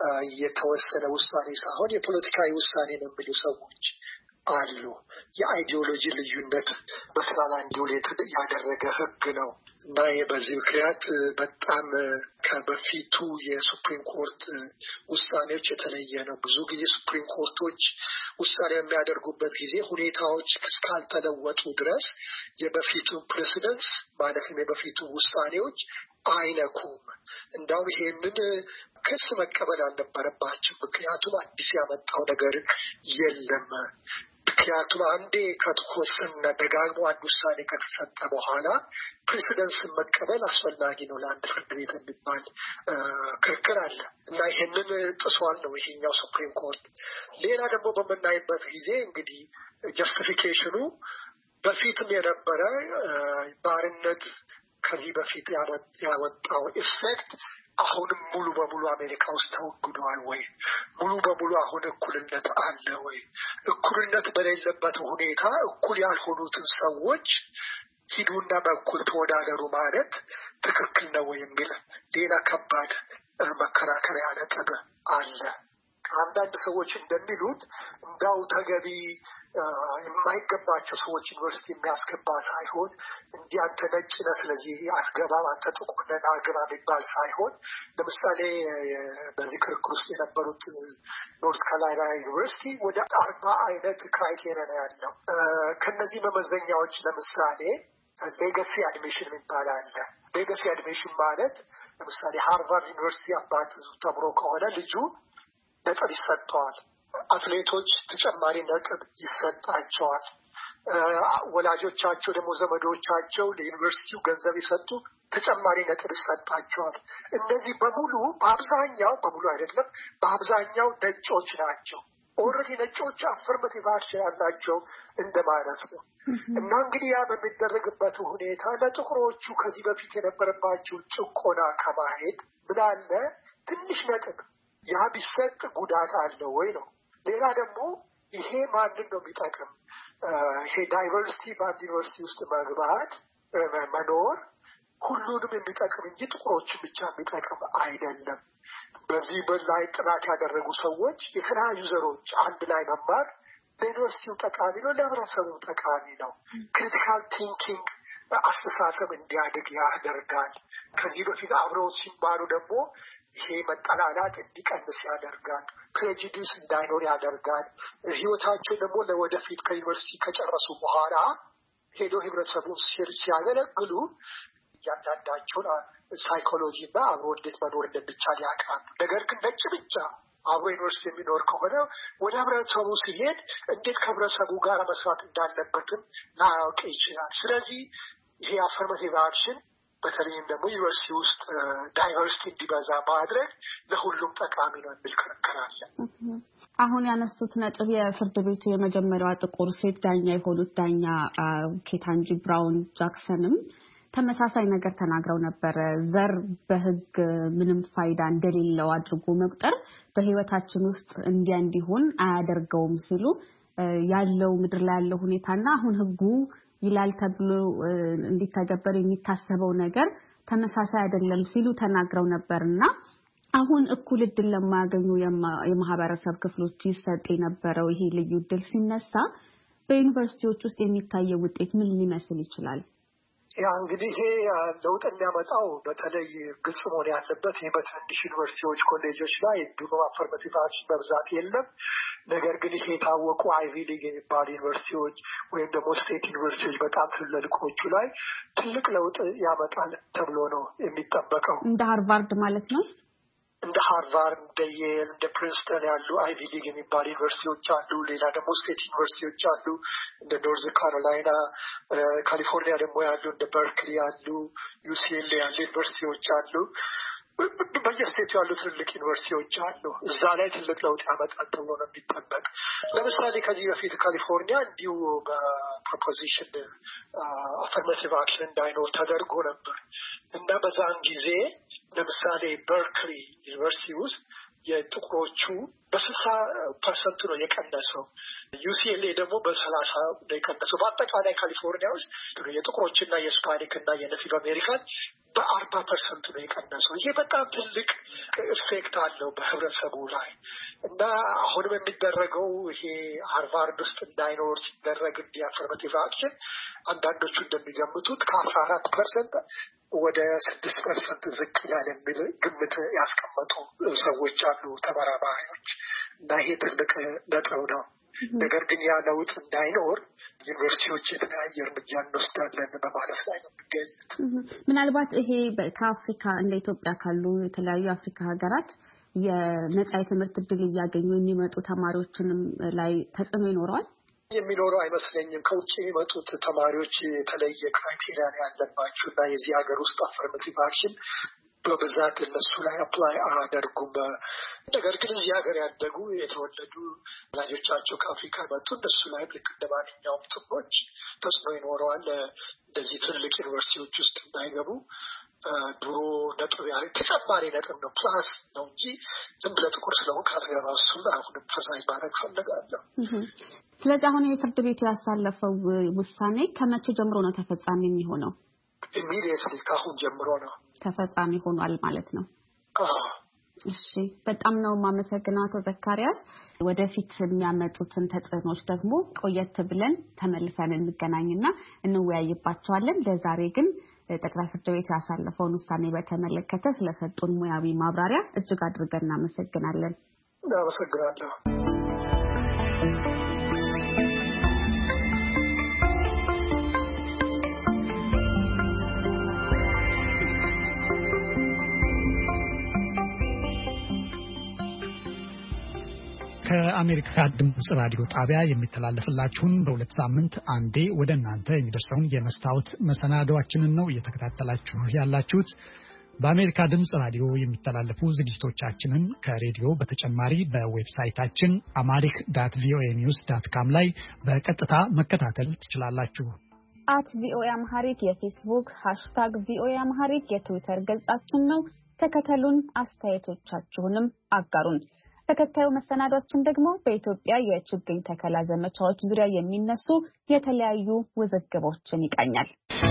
C: የተወሰነ ውሳኔ ሳይሆን የፖለቲካዊ ውሳኔ ነው የሚሉ ሰዎች አሉ። የአይዲዮሎጂ ልዩነት በስራ ላይ እንዲውል ያደረገ ህግ ነው እና በዚህ ምክንያት በጣም ከበፊቱ የሱፕሪም ኮርት ውሳኔዎች የተለየ ነው። ብዙ ጊዜ ሱፕሪም ኮርቶች ውሳኔ የሚያደርጉበት ጊዜ ሁኔታዎች እስካልተለወጡ ድረስ የበፊቱ ፕሬሲደንስ ማለትም የበፊቱ ውሳኔዎች አይነኩም። እንዳው ይሄንን ክስ መቀበል አልነበረባቸው። ምክንያቱም አዲስ ያመጣው ነገር የለም። ምክንያቱም አንዴ ከተወሰነ ደጋግሞ አንድ ውሳኔ ከተሰጠ በኋላ ፕሬሲደንስን መቀበል አስፈላጊ ነው ለአንድ ፍርድ ቤት የሚባል ክርክር አለ እና ይሄንን ጥሷል ነው ይሄኛው ሱፕሪም ኮርት። ሌላ ደግሞ በምናይበት ጊዜ እንግዲህ ጀስቲፊኬሽኑ በፊትም የነበረ ባርነት ከዚህ በፊት ያወጣው ኢፌክት አሁንም ሙሉ በሙሉ አሜሪካ ውስጥ ተወግዷል ወይ? ሙሉ በሙሉ አሁን እኩልነት አለ ወይ? እኩልነት በሌለበት ሁኔታ እኩል ያልሆኑትን ሰዎች ሂዱና በእኩል ተወዳደሩ ማለት ትክክል ነው የሚል ሌላ ከባድ መከራከሪያ ነጥብ አለ። አንዳንድ ሰዎች እንደሚሉት እንዳው ተገቢ የማይገባቸው ሰዎች ዩኒቨርሲቲ የሚያስገባ ሳይሆን እንዲህ አንተ ነጭ ነህ ስለዚህ አስገባም፣ አንተ ጥቁር ነህ አግባ የሚባል ሳይሆን ለምሳሌ በዚህ ክርክር ውስጥ የነበሩት ኖርዝ ካሮላይና ዩኒቨርሲቲ ወደ አርባ አይነት ክራይቴሪያ ነው ያለው። ከነዚህ መመዘኛዎች ለምሳሌ ሌጋሲ አድሚሽን የሚባል አለ። ሌጋሲ አድሚሽን ማለት ለምሳሌ ሃርቫርድ ዩኒቨርሲቲ አባት ተምሮ ከሆነ ልጁ ነጥብ ይሰጠዋል። አትሌቶች ተጨማሪ ነጥብ ይሰጣቸዋል። ወላጆቻቸው ደግሞ ዘመዶቻቸው ለዩኒቨርሲቲው ገንዘብ ይሰጡ ተጨማሪ ነጥብ ይሰጣቸዋል። እነዚህ በሙሉ በአብዛኛው በሙሉ አይደለም በአብዛኛው ነጮች ናቸው። ኦልሬዲ ነጮች አፈርማቲቭ አክሽን ያላቸው እንደማለት ነው። እና እንግዲህ ያ በሚደረግበት ሁኔታ ለጥቁሮቹ ከዚህ በፊት የነበረባቸው ጭቆና ከማሄድ ምን አለ ትንሽ ነጥብ ያ ቢሰጥ ጉዳት አለው ወይ ነው። ሌላ ደግሞ ይሄ ማንን ነው የሚጠቅም? ይሄ ዳይቨርሲቲ በአንድ ዩኒቨርሲቲ ውስጥ መግባት መኖር ሁሉንም የሚጠቅም እንጂ ጥቁሮችን ብቻ የሚጠቅም አይደለም። በዚህ ላይ ጥናት ያደረጉ ሰዎች የተለያዩ ዘሮች አንድ ላይ መማር ለዩኒቨርሲቲው ጠቃሚ ነው፣ ለህብረተሰቡ ጠቃሚ ነው። ክሪቲካል ቲንኪንግ አስተሳሰብ እንዲያድግ ያደርጋል። ከዚህ በፊት አብረው ሲማሩ ደግሞ ይሄ መጠላላት እንዲቀንስ ያደርጋል። ፕሬጁዲስ እንዳይኖር ያደርጋል። ህይወታቸው ደግሞ ለወደፊት ከዩኒቨርሲቲ ከጨረሱ በኋላ ሄዶ ህብረተሰቡን ሲያገለግሉ እያንዳንዳቸውን ሳይኮሎጂ እና አብሮ እንዴት መኖር እንደሚቻል ያውቃል። ነገር ግን ነጭ ብቻ አብሮ ዩኒቨርሲቲ የሚኖር ከሆነ ወደ ህብረተሰቡ ሲሄድ እንዴት ከህብረተሰቡ ጋር መስራት እንዳለበትም ላያውቅ ይችላል። ስለዚህ ይሄ አፈርማቲቭ አክሽን በተለይም ደግሞ ዩኒቨርሲቲ ውስጥ ዳይቨርሲቲ እንዲበዛ ማድረግ ለሁሉም ጠቃሚ ነው የሚል ክርክር አለ።
H: አሁን ያነሱት ነጥብ የፍርድ ቤቱ የመጀመሪያዋ ጥቁር ሴት ዳኛ የሆኑት ዳኛ ኬታንጂ ብራውን ጃክሰንም ተመሳሳይ ነገር ተናግረው ነበር። ዘር በህግ ምንም ፋይዳ እንደሌለው አድርጎ መቁጠር በህይወታችን ውስጥ እንዲያ እንዲሆን አያደርገውም ሲሉ ያለው ምድር ላይ ያለው ሁኔታና አሁን ህጉ ይላል ተብሎ እንዲተገበር የሚታሰበው ነገር ተመሳሳይ አይደለም ሲሉ ተናግረው ነበርና አሁን እኩል እድል ለማያገኙ የማህበረሰብ ክፍሎች ይሰጥ የነበረው ይሄ ልዩ እድል ሲነሳ በዩኒቨርሲቲዎች ውስጥ የሚታየው ውጤት ምን ሊመስል ይችላል?
C: ያ እንግዲህ ይሄ ለውጥ የሚያመጣው በተለይ ግልጽ መሆን ያለበት ይሄ በትንሽ ዩኒቨርሲቲዎች ኮሌጆች ላይ ዱኖ አፈርማቲቭ አክሽን በብዛት የለም። ነገር ግን ይሄ የታወቁ አይቪ ሊግ የሚባሉ ዩኒቨርሲቲዎች ወይም ደግሞ ስቴት ዩኒቨርሲቲዎች በጣም ትልልቆቹ ላይ ትልቅ ለውጥ ያመጣል ተብሎ ነው የሚጠበቀው።
H: እንደ ሃርቫርድ ማለት ነው።
C: እንደ ሃርቫርድ እንደ የል እንደ ፕሪንስተን ያሉ አይቪ ሊግ የሚባሉ ዩኒቨርሲቲዎች አሉ። ሌላ ደግሞ ስቴት ዩኒቨርሲቲዎች አሉ እንደ ኖርዝ ካሮላይና፣ ካሊፎርኒያ ደግሞ ያሉ እንደ በርክሊ ያሉ ዩሲኤል ያሉ ዩኒቨርሲቲዎች አሉ። በየስቴቱ ያሉ ትልልቅ ዩኒቨርሲቲዎች አሉ። እዛ ላይ ትልቅ ለውጥ ያመጣል ተብሎ ነው የሚጠበቅ። ለምሳሌ ከዚህ በፊት ካሊፎርኒያ እንዲሁ በፕሮፖዚሽን አፈርማቲቭ አክሽን እንዳይኖር ተደርጎ ነበር እና በዛን ጊዜ ለምሳሌ በርክሊ ዩኒቨርሲቲ ውስጥ የጥቁሮቹ በስልሳ ፐርሰንት ነው የቀነሰው። ዩሲኤልኤ ደግሞ በሰላሳ ነው የቀነሰው። በአጠቃላይ ካሊፎርኒያ ውስጥ የጥቁሮችና የስፓኒክ እና የነቲቭ አሜሪካን በአርባ ፐርሰንት ነው የቀነሰው። ይሄ በጣም ትልቅ ኢፌክት አለው በህብረተሰቡ ላይ እና አሁንም የሚደረገው ይሄ ሃርቫርድ ውስጥ እንዳይኖር ሲደረግ እንዲህ አፈርማቲቭ አክሽን አንዳንዶቹ እንደሚገምቱት ከአስራ አራት ፐርሰንት ወደ ስድስት ፐርሰንት ዝቅ ያለ የሚል ግምት ያስቀመጡ ሰዎች አሉ ተመራማሪዎች እና ይሄ ትልቅ ነጥብ ነው። ነገር ግን ያ ለውጥ እንዳይኖር ዩኒቨርሲቲዎች የተለያየ እርምጃ እንወስዳለን በማለት ላይ ነው የሚገኙት።
H: ምናልባት ይሄ ከአፍሪካ እንደ ኢትዮጵያ ካሉ የተለያዩ አፍሪካ ሀገራት የነጻ የትምህርት እድል እያገኙ የሚመጡ ተማሪዎችንም ላይ ተጽዕኖ ይኖረዋል?
C: የሚኖረው አይመስለኝም። ከውጭ የሚመጡት ተማሪዎች የተለየ ክራይቴሪያ ያለባቸው እና የዚህ ሀገር ውስጥ አፈርማቲቭ አክሽን በብዛት እነሱ ላይ አፕላይ አያደርጉም። ነገር ግን እዚህ ሀገር ያደጉ የተወለዱ ወላጆቻቸው ከአፍሪካ መጡ እነሱ ላይ ልክ እንደ ማንኛውም ጥቁሮች ተጽዕኖ ይኖረዋል። እንደዚህ ትልቅ ዩኒቨርሲቲዎች ውስጥ እንዳይገቡ ድሮ ነጥብ ያለ ተጨማሪ ነጥብ ነው ፕላስ ነው እንጂ ዝም ብለህ ጥቁር ስለሆን ካልገባ እሱን አሁንም ፈሳሽ ማድረግ ፈልጋለሁ።
H: ስለዚህ አሁን የፍርድ ቤቱ ያሳለፈው ውሳኔ ከመቼ ጀምሮ ነው ተፈጻሚ የሚሆነው?
C: ኢሚዲየትሊ ከአሁን ጀምሮ ነው
H: ተፈጻሚ ሆኗል ማለት ነው። እሺ በጣም ነው የማመሰግነው አቶ ዘካሪያስ። ወደፊት የሚያመጡትን ተጽዕኖች ደግሞ ቆየት ብለን ተመልሰን እንገናኝና እንወያይባቸዋለን። ለዛሬ ግን ጠቅላይ ፍርድ ቤቱ ያሳለፈውን ውሳኔ በተመለከተ ስለሰጡን ሙያዊ ማብራሪያ እጅግ አድርገን እናመሰግናለን።
C: እናመሰግናለሁ።
A: ከአሜሪካ ድምጽ ራዲዮ ጣቢያ የሚተላለፍላችሁን በሁለት ሳምንት አንዴ ወደ እናንተ የሚደርሰውን የመስታወት መሰናዶአችንን ነው እየተከታተላችሁ ያላችሁት። በአሜሪካ ድምጽ ራዲዮ የሚተላለፉ ዝግጅቶቻችንን ከሬዲዮ በተጨማሪ በዌብሳይታችን አማሪክ ዳት ቪኦኤ ኒውስ ዳት ካም ላይ በቀጥታ መከታተል ትችላላችሁ።
B: አት ቪኦኤ አምሃሪክ የፌስቡክ ሃሽታግ ቪኦኤ አምሃሪክ የትዊተር ገጻችን ነው። ተከተሉን፣ አስተያየቶቻችሁንም አጋሩን። ተከታዩ መሰናዷችን ደግሞ በኢትዮጵያ የችግኝ ተከላ ዘመቻዎች ዙሪያ የሚነሱ የተለያዩ ውዝግቦችን ይቃኛል።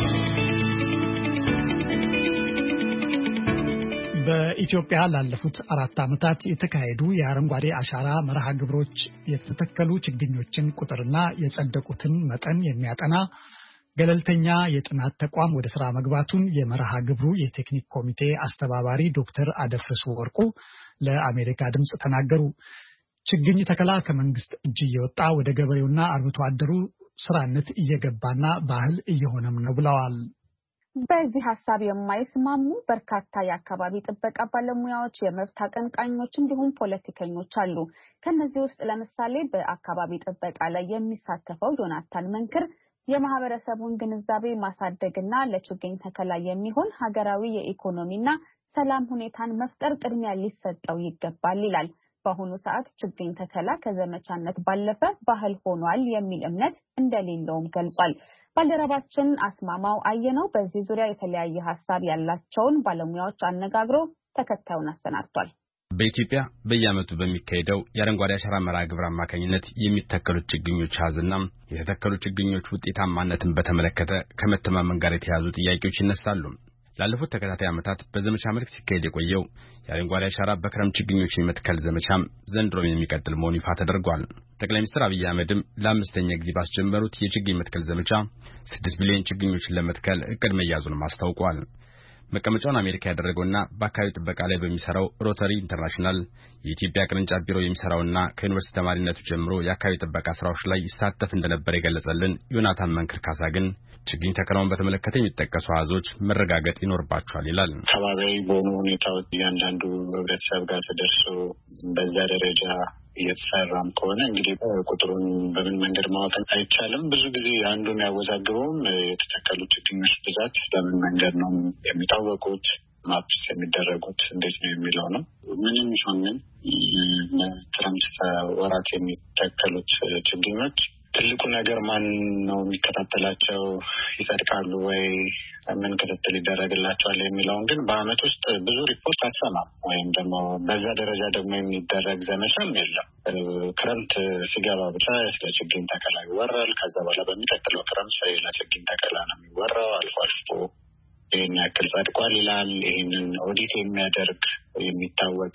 A: በኢትዮጵያ ላለፉት አራት ዓመታት የተካሄዱ የአረንጓዴ አሻራ መርሃ ግብሮች የተተከሉ ችግኞችን ቁጥርና የጸደቁትን መጠን የሚያጠና ገለልተኛ የጥናት ተቋም ወደ ስራ መግባቱን የመርሃ ግብሩ የቴክኒክ ኮሚቴ አስተባባሪ ዶክተር አደፍርስ ወርቁ ለአሜሪካ ድምጽ ተናገሩ። ችግኝ ተከላ ከመንግስት እጅ እየወጣ ወደ ገበሬውና አርብቶ አደሩ ስራነት እየገባና ባህል እየሆነም ነው ብለዋል።
B: በዚህ ሐሳብ የማይስማሙ በርካታ የአካባቢ ጥበቃ ባለሙያዎች፣ የመብት አቀንቃኞች እንዲሁም ፖለቲከኞች አሉ። ከነዚህ ውስጥ ለምሳሌ በአካባቢ ጥበቃ ላይ የሚሳተፈው ዮናታን መንክር የማህበረሰቡን ግንዛቤ ማሳደግና ለችግኝ ተከላ የሚሆን ሀገራዊ የኢኮኖሚና ሰላም ሁኔታን መፍጠር ቅድሚያ ሊሰጠው ይገባል ይላል። በአሁኑ ሰዓት ችግኝ ተከላ ከዘመቻነት ባለፈ ባህል ሆኗል የሚል እምነት እንደሌለውም ገልጿል። ባልደረባችን አስማማው አየነው በዚህ ዙሪያ የተለያየ ሐሳብ ያላቸውን ባለሙያዎች አነጋግሮ ተከታዩን አሰናድቷል።
I: በኢትዮጵያ በየዓመቱ በሚካሄደው የአረንጓዴ አሻራ መርሃ ግብር አማካኝነት የሚተከሉ ችግኞች ሀዝና የተተከሉ ችግኞች ውጤታማነትን በተመለከተ ከመተማመን ጋር የተያዙ ጥያቄዎች ይነሳሉ። ላለፉት ተከታታይ ዓመታት በዘመቻ መልክ ሲካሄድ የቆየው የአረንጓዴ አሻራ በክረምት ችግኞችን የመትከል ዘመቻም ዘንድሮ የሚቀጥል መሆኑ ይፋ ተደርጓል። ጠቅላይ ሚኒስትር አብይ አህመድም ለአምስተኛ ጊዜ ባስጀመሩት የችግኝ መትከል ዘመቻ ስድስት ቢሊዮን ችግኞችን ለመትከል እቅድ መያዙንም አስታውቋል። መቀመጫውን አሜሪካ ያደረገውና በአካባቢ ጥበቃ ላይ በሚሰራው ሮተሪ ኢንተርናሽናል የኢትዮጵያ ቅርንጫፍ ቢሮ የሚሰራውና ከዩኒቨርሲቲ ተማሪነቱ ጀምሮ የአካባቢ ጥበቃ ስራዎች ላይ ይሳተፍ እንደነበር የገለጸልን ዮናታን መንክር ካሳ ግን ችግኝ ተከላውን በተመለከተ የሚጠቀሱ አሃዞች መረጋገጥ ይኖርባቸዋል ይላል።
J: አካባቢያዊ በሆኑ ሁኔታዎች እያንዳንዱ ህብረተሰብ ጋር ተደርሶ በዛ ደረጃ እየተሰራም ከሆነ እንግዲህ ቁጥሩን በምን መንገድ ማወቅ አይቻልም። ብዙ ጊዜ አንዱን ያወዛግበውም የተተከሉ ችግኞች ብዛት በምን መንገድ ነው የሚታወቁት፣ ማፕስ የሚደረጉት እንዴት ነው የሚለው ነው። ምንም ይሁን ምን ክረምት ወራት የሚተከሉት ችግኞች ትልቁ ነገር ማን ነው የሚከታተላቸው፣ ይጸድቃሉ ወይ፣ ምን ክትትል ይደረግላቸዋል የሚለውን ግን በአመት ውስጥ ብዙ ሪፖርት አትሰማም። ወይም ደግሞ በዛ ደረጃ ደግሞ የሚደረግ ዘመቻም የለም። ክረምት ሲገባ ብቻ ስለ ችግኝ ተከላ ይወራል። ከዛ በኋላ በሚቀጥለው ክረምት ስለ ችግኝ ተከላ ነው የሚወራው። አልፎ አልፎ ይህን ያክል ጸድቋል ይላል። ይህንን ኦዲት የሚያደርግ የሚታወቅ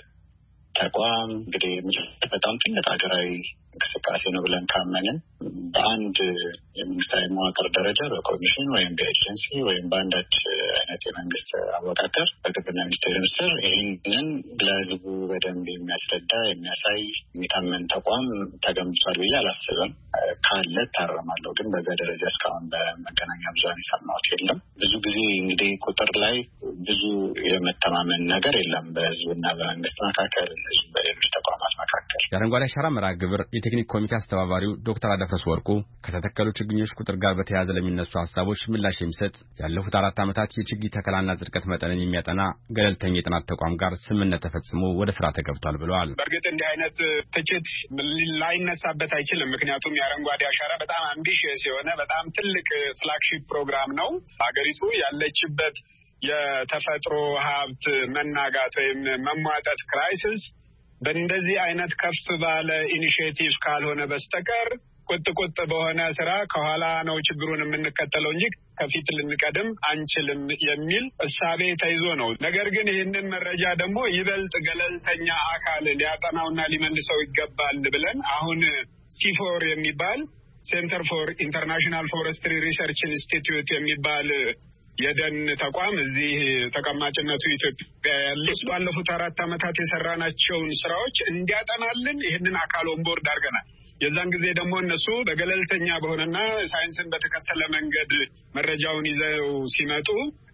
J: ተቋም እንግዲህ በጣም ትልቅ ሀገራዊ እንቅስቃሴ ነው ብለን ካመንን በአንድ የመንግስታዊ መዋቅር ደረጃ በኮሚሽን ወይም በኤጀንሲ ወይም በአንዳች አይነት የመንግስት አወቃቀር በግብርና ሚኒስቴር ምስር ይህንን ለህዝቡ በደንብ የሚያስረዳ የሚያሳይ የሚታመን ተቋም ተገንብቷል ብዬ አላስብም። ካለ ታረማለሁ፣ ግን በዛ ደረጃ እስካሁን በመገናኛ ብዙኃን የሰማሁት የለም። ብዙ ጊዜ እንግዲህ ቁጥር ላይ ብዙ የመተማመን ነገር የለም በህዝብና በመንግስት መካከል፣ ህዝብ በሌሎች ተቋማት መካከል።
I: የአረንጓዴ አሻራ መርሃ ግብር የቴክኒክ ኮሚቴ አስተባባሪው ዶክተር አደፍረስ ወርቁ ከተተከሉ ችግኞች ቁጥር ጋር በተያያዘ ለሚነሱ ሀሳቦች ምላሽ የሚሰጥ ያለፉት አራት ዓመታት የችግኝ ተከላና ጽድቀት መጠንን የሚያጠና ገለልተኛ የጥናት ተቋም ጋር ስምምነት ተፈጽሞ ወደ ስራ ተገብቷል ብለዋል።
K: በእርግጥ እንዲህ አይነት ትችት ላይነሳበት አይችልም። ምክንያቱም የአረንጓዴ አሻራ በጣም አምቢሽየስ የሆነ በጣም ትልቅ ፍላግሺፕ ፕሮግራም ነው። ሀገሪቱ ያለችበት የተፈጥሮ ሀብት መናጋት ወይም መሟጠጥ ክራይሲስ በእንደዚህ አይነት ከፍ ባለ ኢኒሺዬቲቭ ካልሆነ በስተቀር ቁጥ ቁጥ በሆነ ስራ ከኋላ ነው ችግሩን የምንከተለው እንጂ ከፊት ልንቀድም አንችልም የሚል እሳቤ ተይዞ ነው። ነገር ግን ይህንን መረጃ ደግሞ ይበልጥ ገለልተኛ አካል ሊያጠናውና ሊመልሰው ይገባል ብለን አሁን ሲፎር የሚባል ሴንተር ፎር ኢንተርናሽናል ፎረስትሪ ሪሰርች ኢንስቲትዩት የሚባል የደን ተቋም እዚህ ተቀማጭነቱ ኢትዮጵያ ያለ ባለፉት አራት ዓመታት የሰራናቸውን ስራዎች እንዲያጠናልን ይህንን አካል ኦንቦርድ አድርገናል። የዛን ጊዜ ደግሞ እነሱ በገለልተኛ በሆነና ሳይንስን በተከተለ መንገድ መረጃውን ይዘው ሲመጡ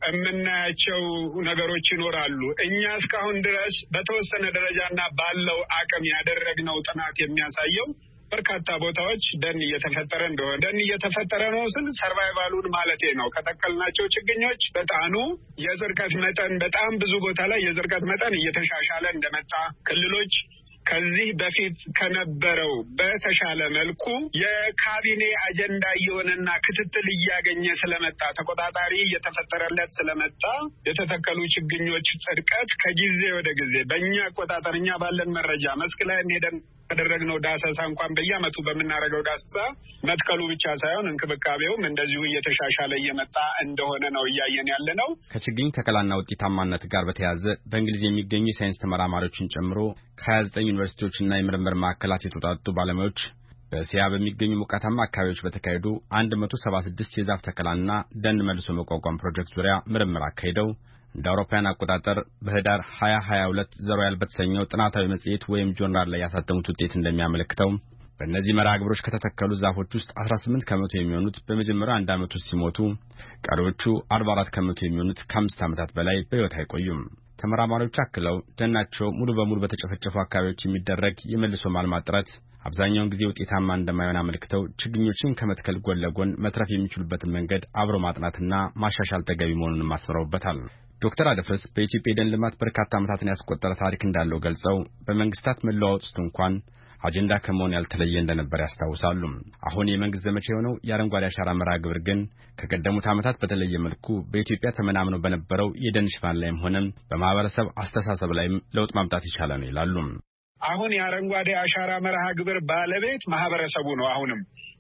K: የምናያቸው ነገሮች ይኖራሉ። እኛ እስካሁን ድረስ በተወሰነ ደረጃና ባለው አቅም ያደረግነው ጥናት የሚያሳየው በርካታ ቦታዎች ደን እየተፈጠረ እንደሆነ ደን እየተፈጠረ ነው ስል ሰርቫይቫሉን ማለቴ ነው። ከተከልናቸው ችግኞች በጣኑ የዝርቀት መጠን በጣም ብዙ ቦታ ላይ የዝርቀት መጠን እየተሻሻለ እንደመጣ ክልሎች ከዚህ በፊት ከነበረው በተሻለ መልኩ የካቢኔ አጀንዳ እየሆነና ክትትል እያገኘ ስለመጣ ተቆጣጣሪ እየተፈጠረለት ስለመጣ የተተከሉ ችግኞች ጽድቀት ከጊዜ ወደ ጊዜ በእኛ አቆጣጠር እኛ ባለን መረጃ መስክ ላይ እንሄደን ያደረግነው ዳሰሳ እንኳን በየዓመቱ በምናደርገው ዳሰሳ መትከሉ ብቻ ሳይሆን እንክብካቤውም እንደዚሁ እየተሻሻለ እየመጣ እንደሆነ ነው እያየን ያለ ነው።
I: ከችግኝ ተከላና ውጤታማነት ጋር በተያያዘ በእንግሊዝ የሚገኙ የሳይንስ ተመራማሪዎችን ጨምሮ ከሀያ ዘጠኝ ዩኒቨርሲቲዎችና የምርምር ማዕከላት የተውጣጡ ባለሙያዎች በእስያ በሚገኙ ሞቃታማ አካባቢዎች በተካሄዱ አንድ መቶ ሰባ ስድስት የዛፍ ተከላና ደን መልሶ መቋቋም ፕሮጀክት ዙሪያ ምርምር አካሂደው እንደ አውሮፓውያን አቆጣጠር በህዳር ሀያ ሀያ ሁለት ዘሮያል በተሰኘው ጥናታዊ መጽሔት ወይም ጆርናል ላይ ያሳተሙት ውጤት እንደሚያመለክተው በእነዚህ መርሃ ግብሮች ከተተከሉ ዛፎች ውስጥ አስራ ስምንት ከመቶ የሚሆኑት በመጀመሪያው አንድ ዓመት ውስጥ ሲሞቱ፣ ቀሪዎቹ አርባ አራት ከመቶ የሚሆኑት ከአምስት ዓመታት በላይ በሕይወት አይቆዩም። ተመራማሪዎች አክለው ደናቸው ሙሉ በሙሉ በተጨፈጨፉ አካባቢዎች የሚደረግ የመልሶ ማልማት ጥረት አብዛኛውን ጊዜ ውጤታማ እንደማይሆን አመልክተው ችግኞችን ከመትከል ጎን ለጎን መትረፍ የሚችሉበትን መንገድ አብሮ ማጥናትና ማሻሻል ተገቢ መሆኑንም አስምረውበታል። ዶክተር አደፍረስ በኢትዮጵያ የደን ልማት በርካታ ዓመታትን ያስቆጠረ ታሪክ እንዳለው ገልጸው በመንግስታት መለዋወጥ ውስጥ እንኳን አጀንዳ ከመሆን ያልተለየ እንደነበር ያስታውሳሉ። አሁን የመንግስት ዘመቻ የሆነው የአረንጓዴ አሻራ መርሃ ግብር ግን ከቀደሙት ዓመታት በተለየ መልኩ በኢትዮጵያ ተመናምኖ በነበረው የደን ሽፋን ላይም ሆነ በማህበረሰብ አስተሳሰብ ላይም ለውጥ ማምጣት ይቻለ ነው ይላሉ።
K: አሁን የአረንጓዴ አሻራ መርሃ ግብር ባለቤት ማህበረሰቡ ነው። አሁንም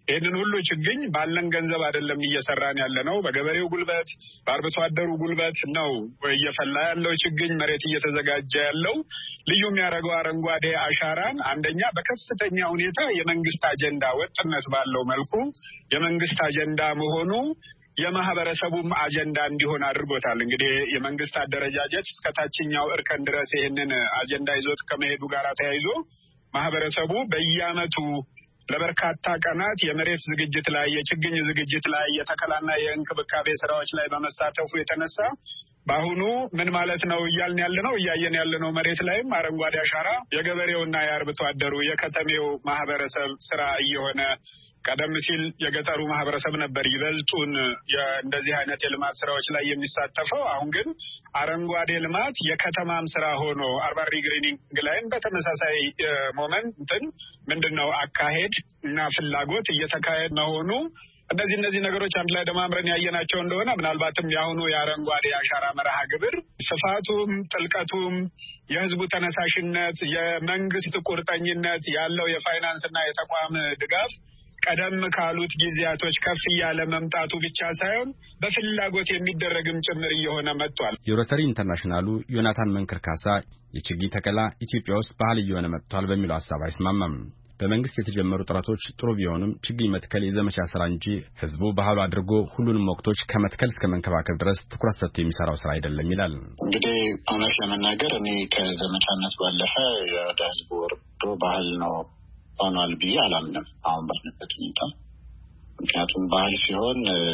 K: ይህንን ሁሉ ችግኝ ባለን ገንዘብ አይደለም እየሰራን ያለነው በገበሬው ጉልበት በአርብቶ አደሩ ጉልበት ነው እየፈላ ያለው ችግኝ መሬት እየተዘጋጀ ያለው ልዩ የሚያደርገው አረንጓዴ አሻራን አንደኛ በከፍተኛ ሁኔታ የመንግስት አጀንዳ ወጥነት ባለው መልኩ የመንግስት አጀንዳ መሆኑ የማህበረሰቡም አጀንዳ እንዲሆን አድርጎታል። እንግዲህ የመንግስት አደረጃጀት እስከታችኛው እርከን ድረስ ይህንን አጀንዳ ይዞት ከመሄዱ ጋር ተያይዞ ማህበረሰቡ በየዓመቱ ለበርካታ ቀናት የመሬት ዝግጅት ላይ የችግኝ ዝግጅት ላይ የተከላና የእንክብካቤ ስራዎች ላይ በመሳተፉ የተነሳ በአሁኑ ምን ማለት ነው እያልን ያለነው እያየን ያለነው መሬት ላይም አረንጓዴ አሻራ የገበሬውና የአርብቶ አደሩ የከተሜው ማህበረሰብ ስራ እየሆነ ቀደም ሲል የገጠሩ ማህበረሰብ ነበር ይበልጡን እንደዚህ አይነት የልማት ስራዎች ላይ የሚሳተፈው። አሁን ግን አረንጓዴ ልማት የከተማም ስራ ሆኖ አርባን ሪግሪኒንግ ላይም በተመሳሳይ ሞመንት ምንድነው አካሄድ እና ፍላጎት እየተካሄደ መሆኑ እነዚህ እነዚህ ነገሮች አንድ ላይ ደማምረን ያየናቸው እንደሆነ ምናልባትም የአሁኑ የአረንጓዴ አሻራ መርሃ ግብር ስፋቱም ጥልቀቱም የህዝቡ ተነሳሽነት የመንግስት ቁርጠኝነት ያለው የፋይናንስና የተቋም ድጋፍ ቀደም ካሉት ጊዜያቶች ከፍ ያለ መምጣቱ ብቻ ሳይሆን በፍላጎት የሚደረግም ጭምር እየሆነ መጥቷል።
I: የሮተሪ ኢንተርናሽናሉ ዮናታን መንክርካሳ የችግኝ ተከላ ኢትዮጵያ ውስጥ ባህል እየሆነ መጥቷል በሚለው ሐሳብ አይስማማም። በመንግስት የተጀመሩ ጥረቶች ጥሩ ቢሆኑም ችግኝ መትከል የዘመቻ ስራ እንጂ ህዝቡ ባህሉ አድርጎ ሁሉንም ወቅቶች ከመትከል እስከ መንከባከብ ድረስ ትኩረት ሰጥቶ የሚሰራው ስራ አይደለም ይላል።
J: እንግዲህ እውነት ለመናገር እኔ ከዘመቻነት ባለፈ ወደ ህዝቡ ወርዶ ባህል ነው ሆኗል ብዬ አላምንም አሁን ባለበት ሁኔታ። ምክንያቱም ባህል ሲሆን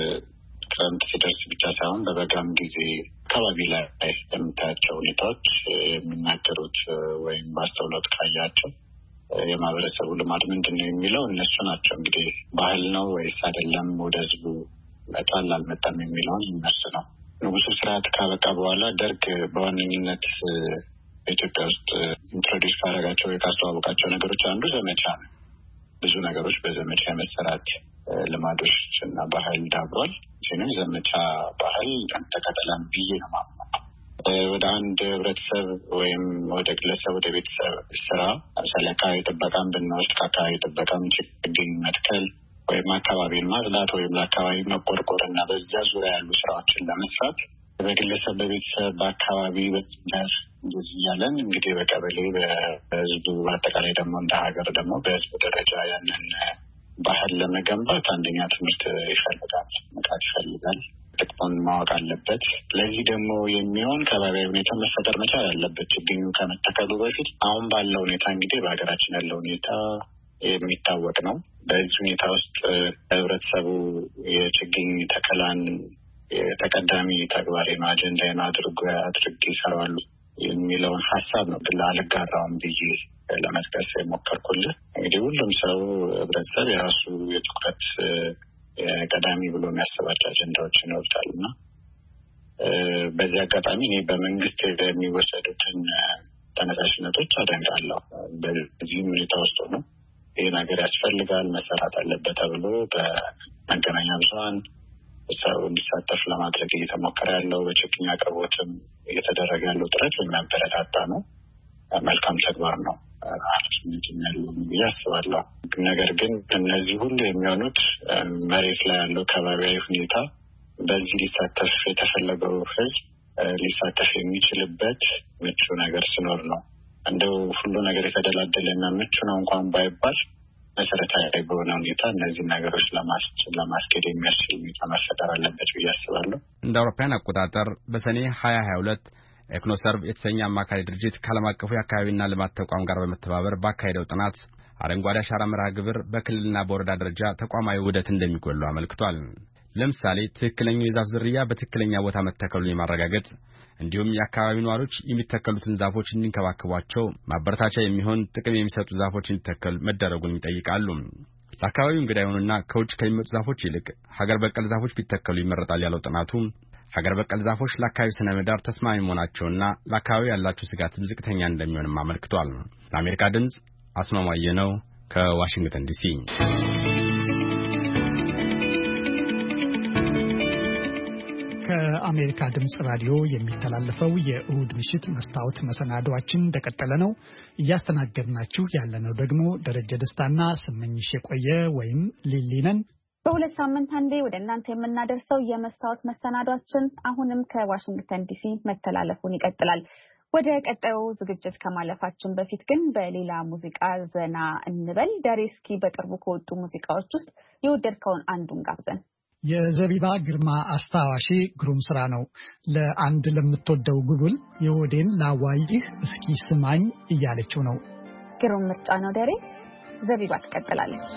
J: ክረምት ሲደርስ ብቻ ሳይሆን በበጋም ጊዜ አካባቢ ላይ የምታያቸው ሁኔታዎች የሚናገሩት ወይም ባስተውሎት ካያቸው የማህበረሰቡ ልማድ ምንድን ነው የሚለው እነሱ ናቸው። እንግዲህ ባህል ነው ወይስ አይደለም ወደ ህዝቡ መጣል አልመጣም የሚለውን እነሱ ነው። ንጉሱ ስርዓት ካበቃ በኋላ ደርግ በዋነኝነት በኢትዮጵያ ውስጥ ኢንትሮዲውስ ካደረጋቸው ወይ ካስተዋወቃቸው ነገሮች አንዱ ዘመቻ ነው። ብዙ ነገሮች በዘመቻ የመሰራት ልማዶች እና ባህል ዳብሯል። ሲንም ዘመቻ ባህል ተከተላን ብዬ ነው ማምነው። ወደ አንድ ህብረተሰብ ወይም ወደ ግለሰብ ወደ ቤተሰብ ስራ ለምሳሌ አካባቢ ጥበቃን ብንወስድ ከአካባቢ ጥበቃም ችግኝ መትከል ወይም አካባቢን ማጽዳት ወይም ለአካባቢ መቆርቆር እና በዚያ ዙሪያ ያሉ ስራዎችን ለመስራት በግለሰብ በቤተሰብ በአካባቢ በስንደር እንደዚህ እያለን እንግዲህ በቀበሌ በህዝቡ አጠቃላይ ደግሞ እንደ ሀገር ደግሞ በህዝቡ ደረጃ ያንን ባህል ለመገንባት አንደኛ ትምህርት ይፈልጋል፣ ንቃት ይፈልጋል፣ ጥቅሙን ማወቅ አለበት። ለዚህ ደግሞ የሚሆን ከባቢያዊ ሁኔታ መፈጠር መቻል አለበት ችግኙ ከመተከሉ በፊት። አሁን ባለው ሁኔታ እንግዲህ በሀገራችን ያለው ሁኔታ የሚታወቅ ነው። በዚህ ሁኔታ ውስጥ ህብረተሰቡ የችግኝ ተከላን የተቀዳሚ ተግባር አጀንዳ አድርጎ አድርግ ይሰራሉ የሚለውን ሀሳብ ነው ግን አልጋራውም ብዬ ለመጥቀስ የሞከርኩልህ። እንግዲህ ሁሉም ሰው ህብረተሰብ የራሱ የትኩረት ቀዳሚ ብሎ የሚያስባቸው አጀንዳዎች ይኖሩታል እና በዚህ አጋጣሚ እኔ በመንግስት የሚወሰዱትን ተነሳሽነቶች አደንቃለሁ። በዚህም ሁኔታ ውስጥ ነው ይህ ነገር ያስፈልጋል መሰራት አለበት ተብሎ በመገናኛ ብዙኃን ሰው እንዲሳተፍ ለማድረግ እየተሞከረ ያለው በችግኝ አቅርቦትም እየተደረገ ያለው ጥረት የሚያበረታታ ነው። መልካም ተግባር ነው። አርችነት ያለው ብዬ አስባለሁ። ነገር ግን እነዚህ ሁሉ የሚሆኑት መሬት ላይ ያለው ከባቢያዊ ሁኔታ በዚህ ሊሳተፍ የተፈለገው ህዝብ ሊሳተፍ የሚችልበት ምቹ ነገር ሲኖር ነው። እንደው ሁሉ ነገር የተደላደለና ምቹ ነው እንኳን ባይባል መሰረታዊ በሆነ ሁኔታ እነዚህ ነገሮች ለማስኬድ የሚያስችል ሁኔታ መፈጠር አለበት ብዬ አስባለሁ።
I: እንደ አውሮፓውያን አቆጣጠር በሰኔ ሀያ ሀያ ሁለት ኤክኖሰርቭ የተሰኘ አማካሪ ድርጅት ከዓለም አቀፉ የአካባቢና ልማት ተቋም ጋር በመተባበር ባካሄደው ጥናት አረንጓዴ አሻራ መርሃ ግብር በክልልና በወረዳ ደረጃ ተቋማዊ ውህደት እንደሚጎለው አመልክቷል። ለምሳሌ ትክክለኛው የዛፍ ዝርያ በትክክለኛ ቦታ መተከሉን የማረጋገጥ እንዲሁም የአካባቢው ነዋሪዎች የሚተከሉትን ዛፎች እንዲንከባከቧቸው ማበረታቻ የሚሆን ጥቅም የሚሰጡ ዛፎች እንዲተከሉ መደረጉን ይጠይቃሉ። ለአካባቢው እንግዳ የሆኑና ከውጭ ከሚመጡ ዛፎች ይልቅ ሀገር በቀል ዛፎች ቢተከሉ ይመረጣል ያለው ጥናቱ ሀገር በቀል ዛፎች ለአካባቢ ስነ ምህዳር ተስማሚ መሆናቸውና ለአካባቢው ያላቸው ስጋትም ዝቅተኛ እንደሚሆንም አመልክቷል። ለአሜሪካ ድምጽ አስማማየ ነው ከዋሽንግተን ዲሲ።
A: ከአሜሪካ ድምጽ ራዲዮ የሚተላለፈው የእሁድ ምሽት መስታወት መሰናዶአችን እንደቀጠለ ነው። እያስተናገድናችሁ ያለነው ደግሞ ደረጀ ደስታና ስመኝሽ የቆየ ወይም ሊሊ ነን።
B: በሁለት ሳምንት አንዴ ወደ እናንተ የምናደርሰው የመስታወት መሰናዶአችን አሁንም ከዋሽንግተን ዲሲ መተላለፉን ይቀጥላል። ወደ ቀጣዩ ዝግጅት ከማለፋችን በፊት ግን በሌላ ሙዚቃ ዘና እንበል። ደሬስኪ በቅርቡ ከወጡ ሙዚቃዎች ውስጥ የወደድከውን አንዱን ጋብዘን።
A: የዘቢባ ግርማ አስታዋሺ ግሩም ስራ ነው። ለአንድ ለምትወደው ጉብል የወዴን ላዋይህ እስኪ ስማኝ እያለችው ነው።
B: ግሩም ምርጫ ነው። ደሬ ዘቢባ ትቀጥላለች።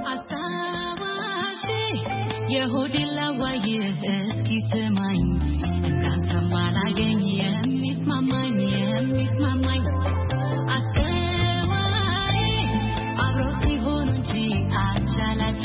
L: አስታዋሺ የወዴን ላዋይህ እስኪ ስማኝ እንዳንተማ ላገኝ የሚስማማኝ የሚስማማኝ አስተዋይ አብሮ ሲሆኑ እንጂ አቻላቻ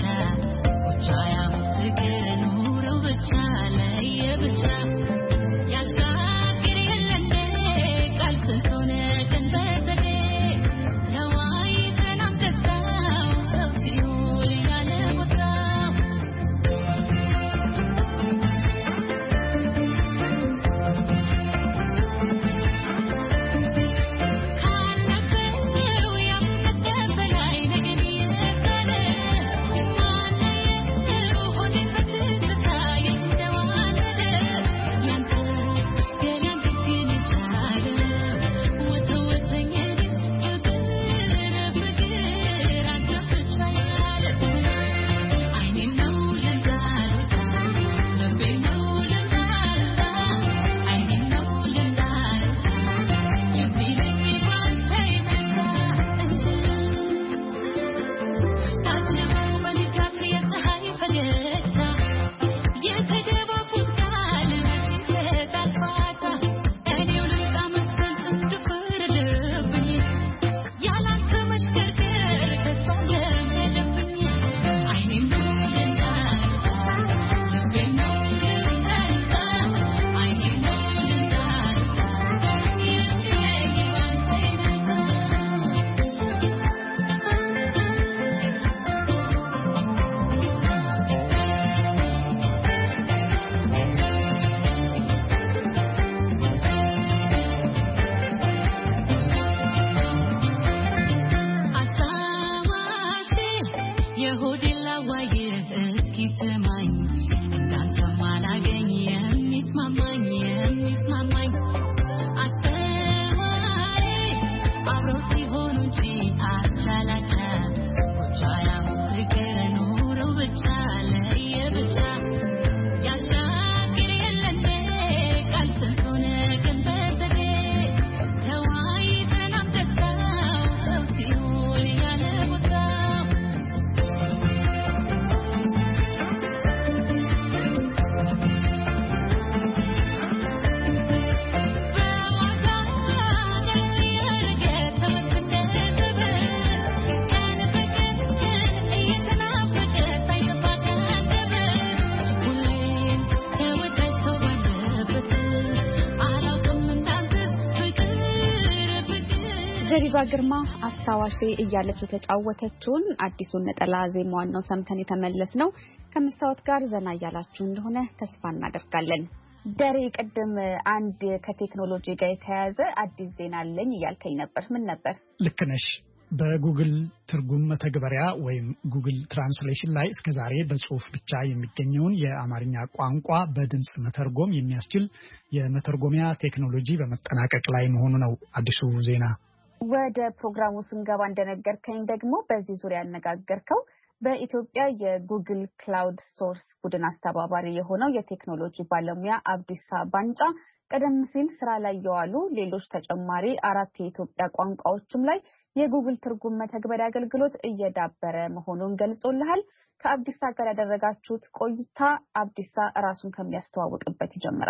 B: ዘቢባ ግርማ አስታዋሺ እያለች የተጫወተችውን አዲሱን ነጠላ ዜማዋን ነው ሰምተን የተመለስነው። ከመስታወት ጋር ዘና እያላችሁ እንደሆነ ተስፋ እናደርጋለን። ደሬ ቅድም አንድ ከቴክኖሎጂ ጋር የተያያዘ አዲስ ዜና አለኝ እያልከኝ ነበር። ምን ነበር?
A: ልክ ነሽ። በጉግል ትርጉም መተግበሪያ ወይም ጉግል ትራንስሌሽን ላይ እስከዛሬ በጽሁፍ ብቻ የሚገኘውን የአማርኛ ቋንቋ በድምጽ መተርጎም የሚያስችል የመተርጎሚያ ቴክኖሎጂ በመጠናቀቅ ላይ መሆኑ ነው አዲሱ ዜና።
B: ወደ ፕሮግራሙ ስንገባ እንደነገርከኝ ደግሞ በዚህ ዙሪያ ያነጋገርከው በኢትዮጵያ የጉግል ክላውድ ሶርስ ቡድን አስተባባሪ የሆነው የቴክኖሎጂ ባለሙያ አብዲሳ ባንጫ ቀደም ሲል ስራ ላይ የዋሉ ሌሎች ተጨማሪ አራት የኢትዮጵያ ቋንቋዎችም ላይ የጉግል ትርጉም መተግበሪያ አገልግሎት እየዳበረ መሆኑን ገልጾልሃል። ከአብዲሳ ጋር ያደረጋችሁት ቆይታ አብዲሳ ራሱን ከሚያስተዋውቅበት ይጀምራል።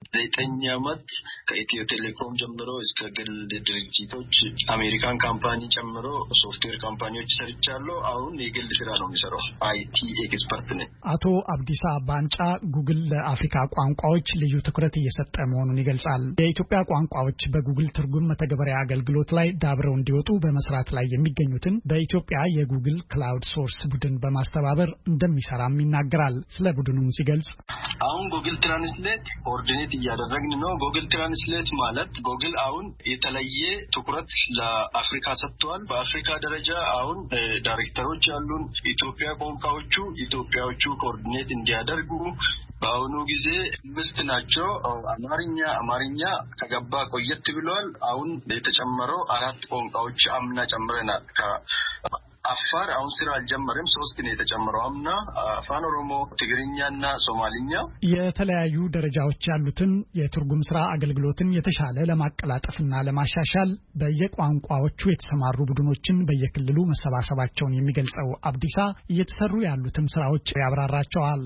D: ዘጠኝ ዓመት ከኢትዮ ቴሌኮም ጀምሮ እስከ ግል ድርጅቶች አሜሪካን ካምፓኒ ጨምሮ ሶፍትዌር ካምፓኒዎች ሰርቻለሁ። አሁን የግል ስራ ነው የሚሰራው። አይቲ ኤክስፐርት ነኝ።
A: አቶ አብዲሳ ባንጫ ጉግል ለአፍሪካ ቋንቋዎች ልዩ ትኩረት እየሰጠ መሆኑን ይገልጻል። የኢትዮጵያ ቋንቋዎች በጉግል ትርጉም መተግበሪያ አገልግሎት ላይ ዳብረው እንዲወጡ በመስራት ላይ የሚገኙትን በኢትዮጵያ የጉግል ክላውድ ሶርስ ቡድን በማስተባበር እንደሚሰራም ይናገራል። ስለ ቡድኑም ሲገልጽ
D: አሁን ጉግል ትራንስሌት ኮኦርዲኔት እያደረግን ነው። ጉግል ትራንስሌት ማለት ጉግል አሁን የተለየ ትኩረት ለአፍሪካ ሰጥቷል። በአፍሪካ ደረጃ አሁን ዳይሬክተሮች ያሉን ኢትዮጵያ ቋንቋዎቹ ኢትዮጵያዎቹ ኮኦርዲኔት እንዲያደርጉ በአሁኑ ጊዜ ምስት ናቸው። አማርኛ አማርኛ ከገባ ቆየት ብሏል። አሁን የተጨመረው አራት ቋንቋዎች አምና ጨምረናል። አፋር አሁን ስራ አልጀመረም። ሶስት ነው የተጨመረው አምና አፋን ኦሮሞ፣ ትግርኛና ሶማሊኛ።
A: የተለያዩ ደረጃዎች ያሉትን የትርጉም ስራ አገልግሎትን የተሻለ ለማቀላጠፍና ለማሻሻል በየቋንቋዎቹ የተሰማሩ ቡድኖችን በየክልሉ መሰባሰባቸውን የሚገልጸው አብዲሳ እየተሰሩ ያሉትን ስራዎች ያብራራቸዋል።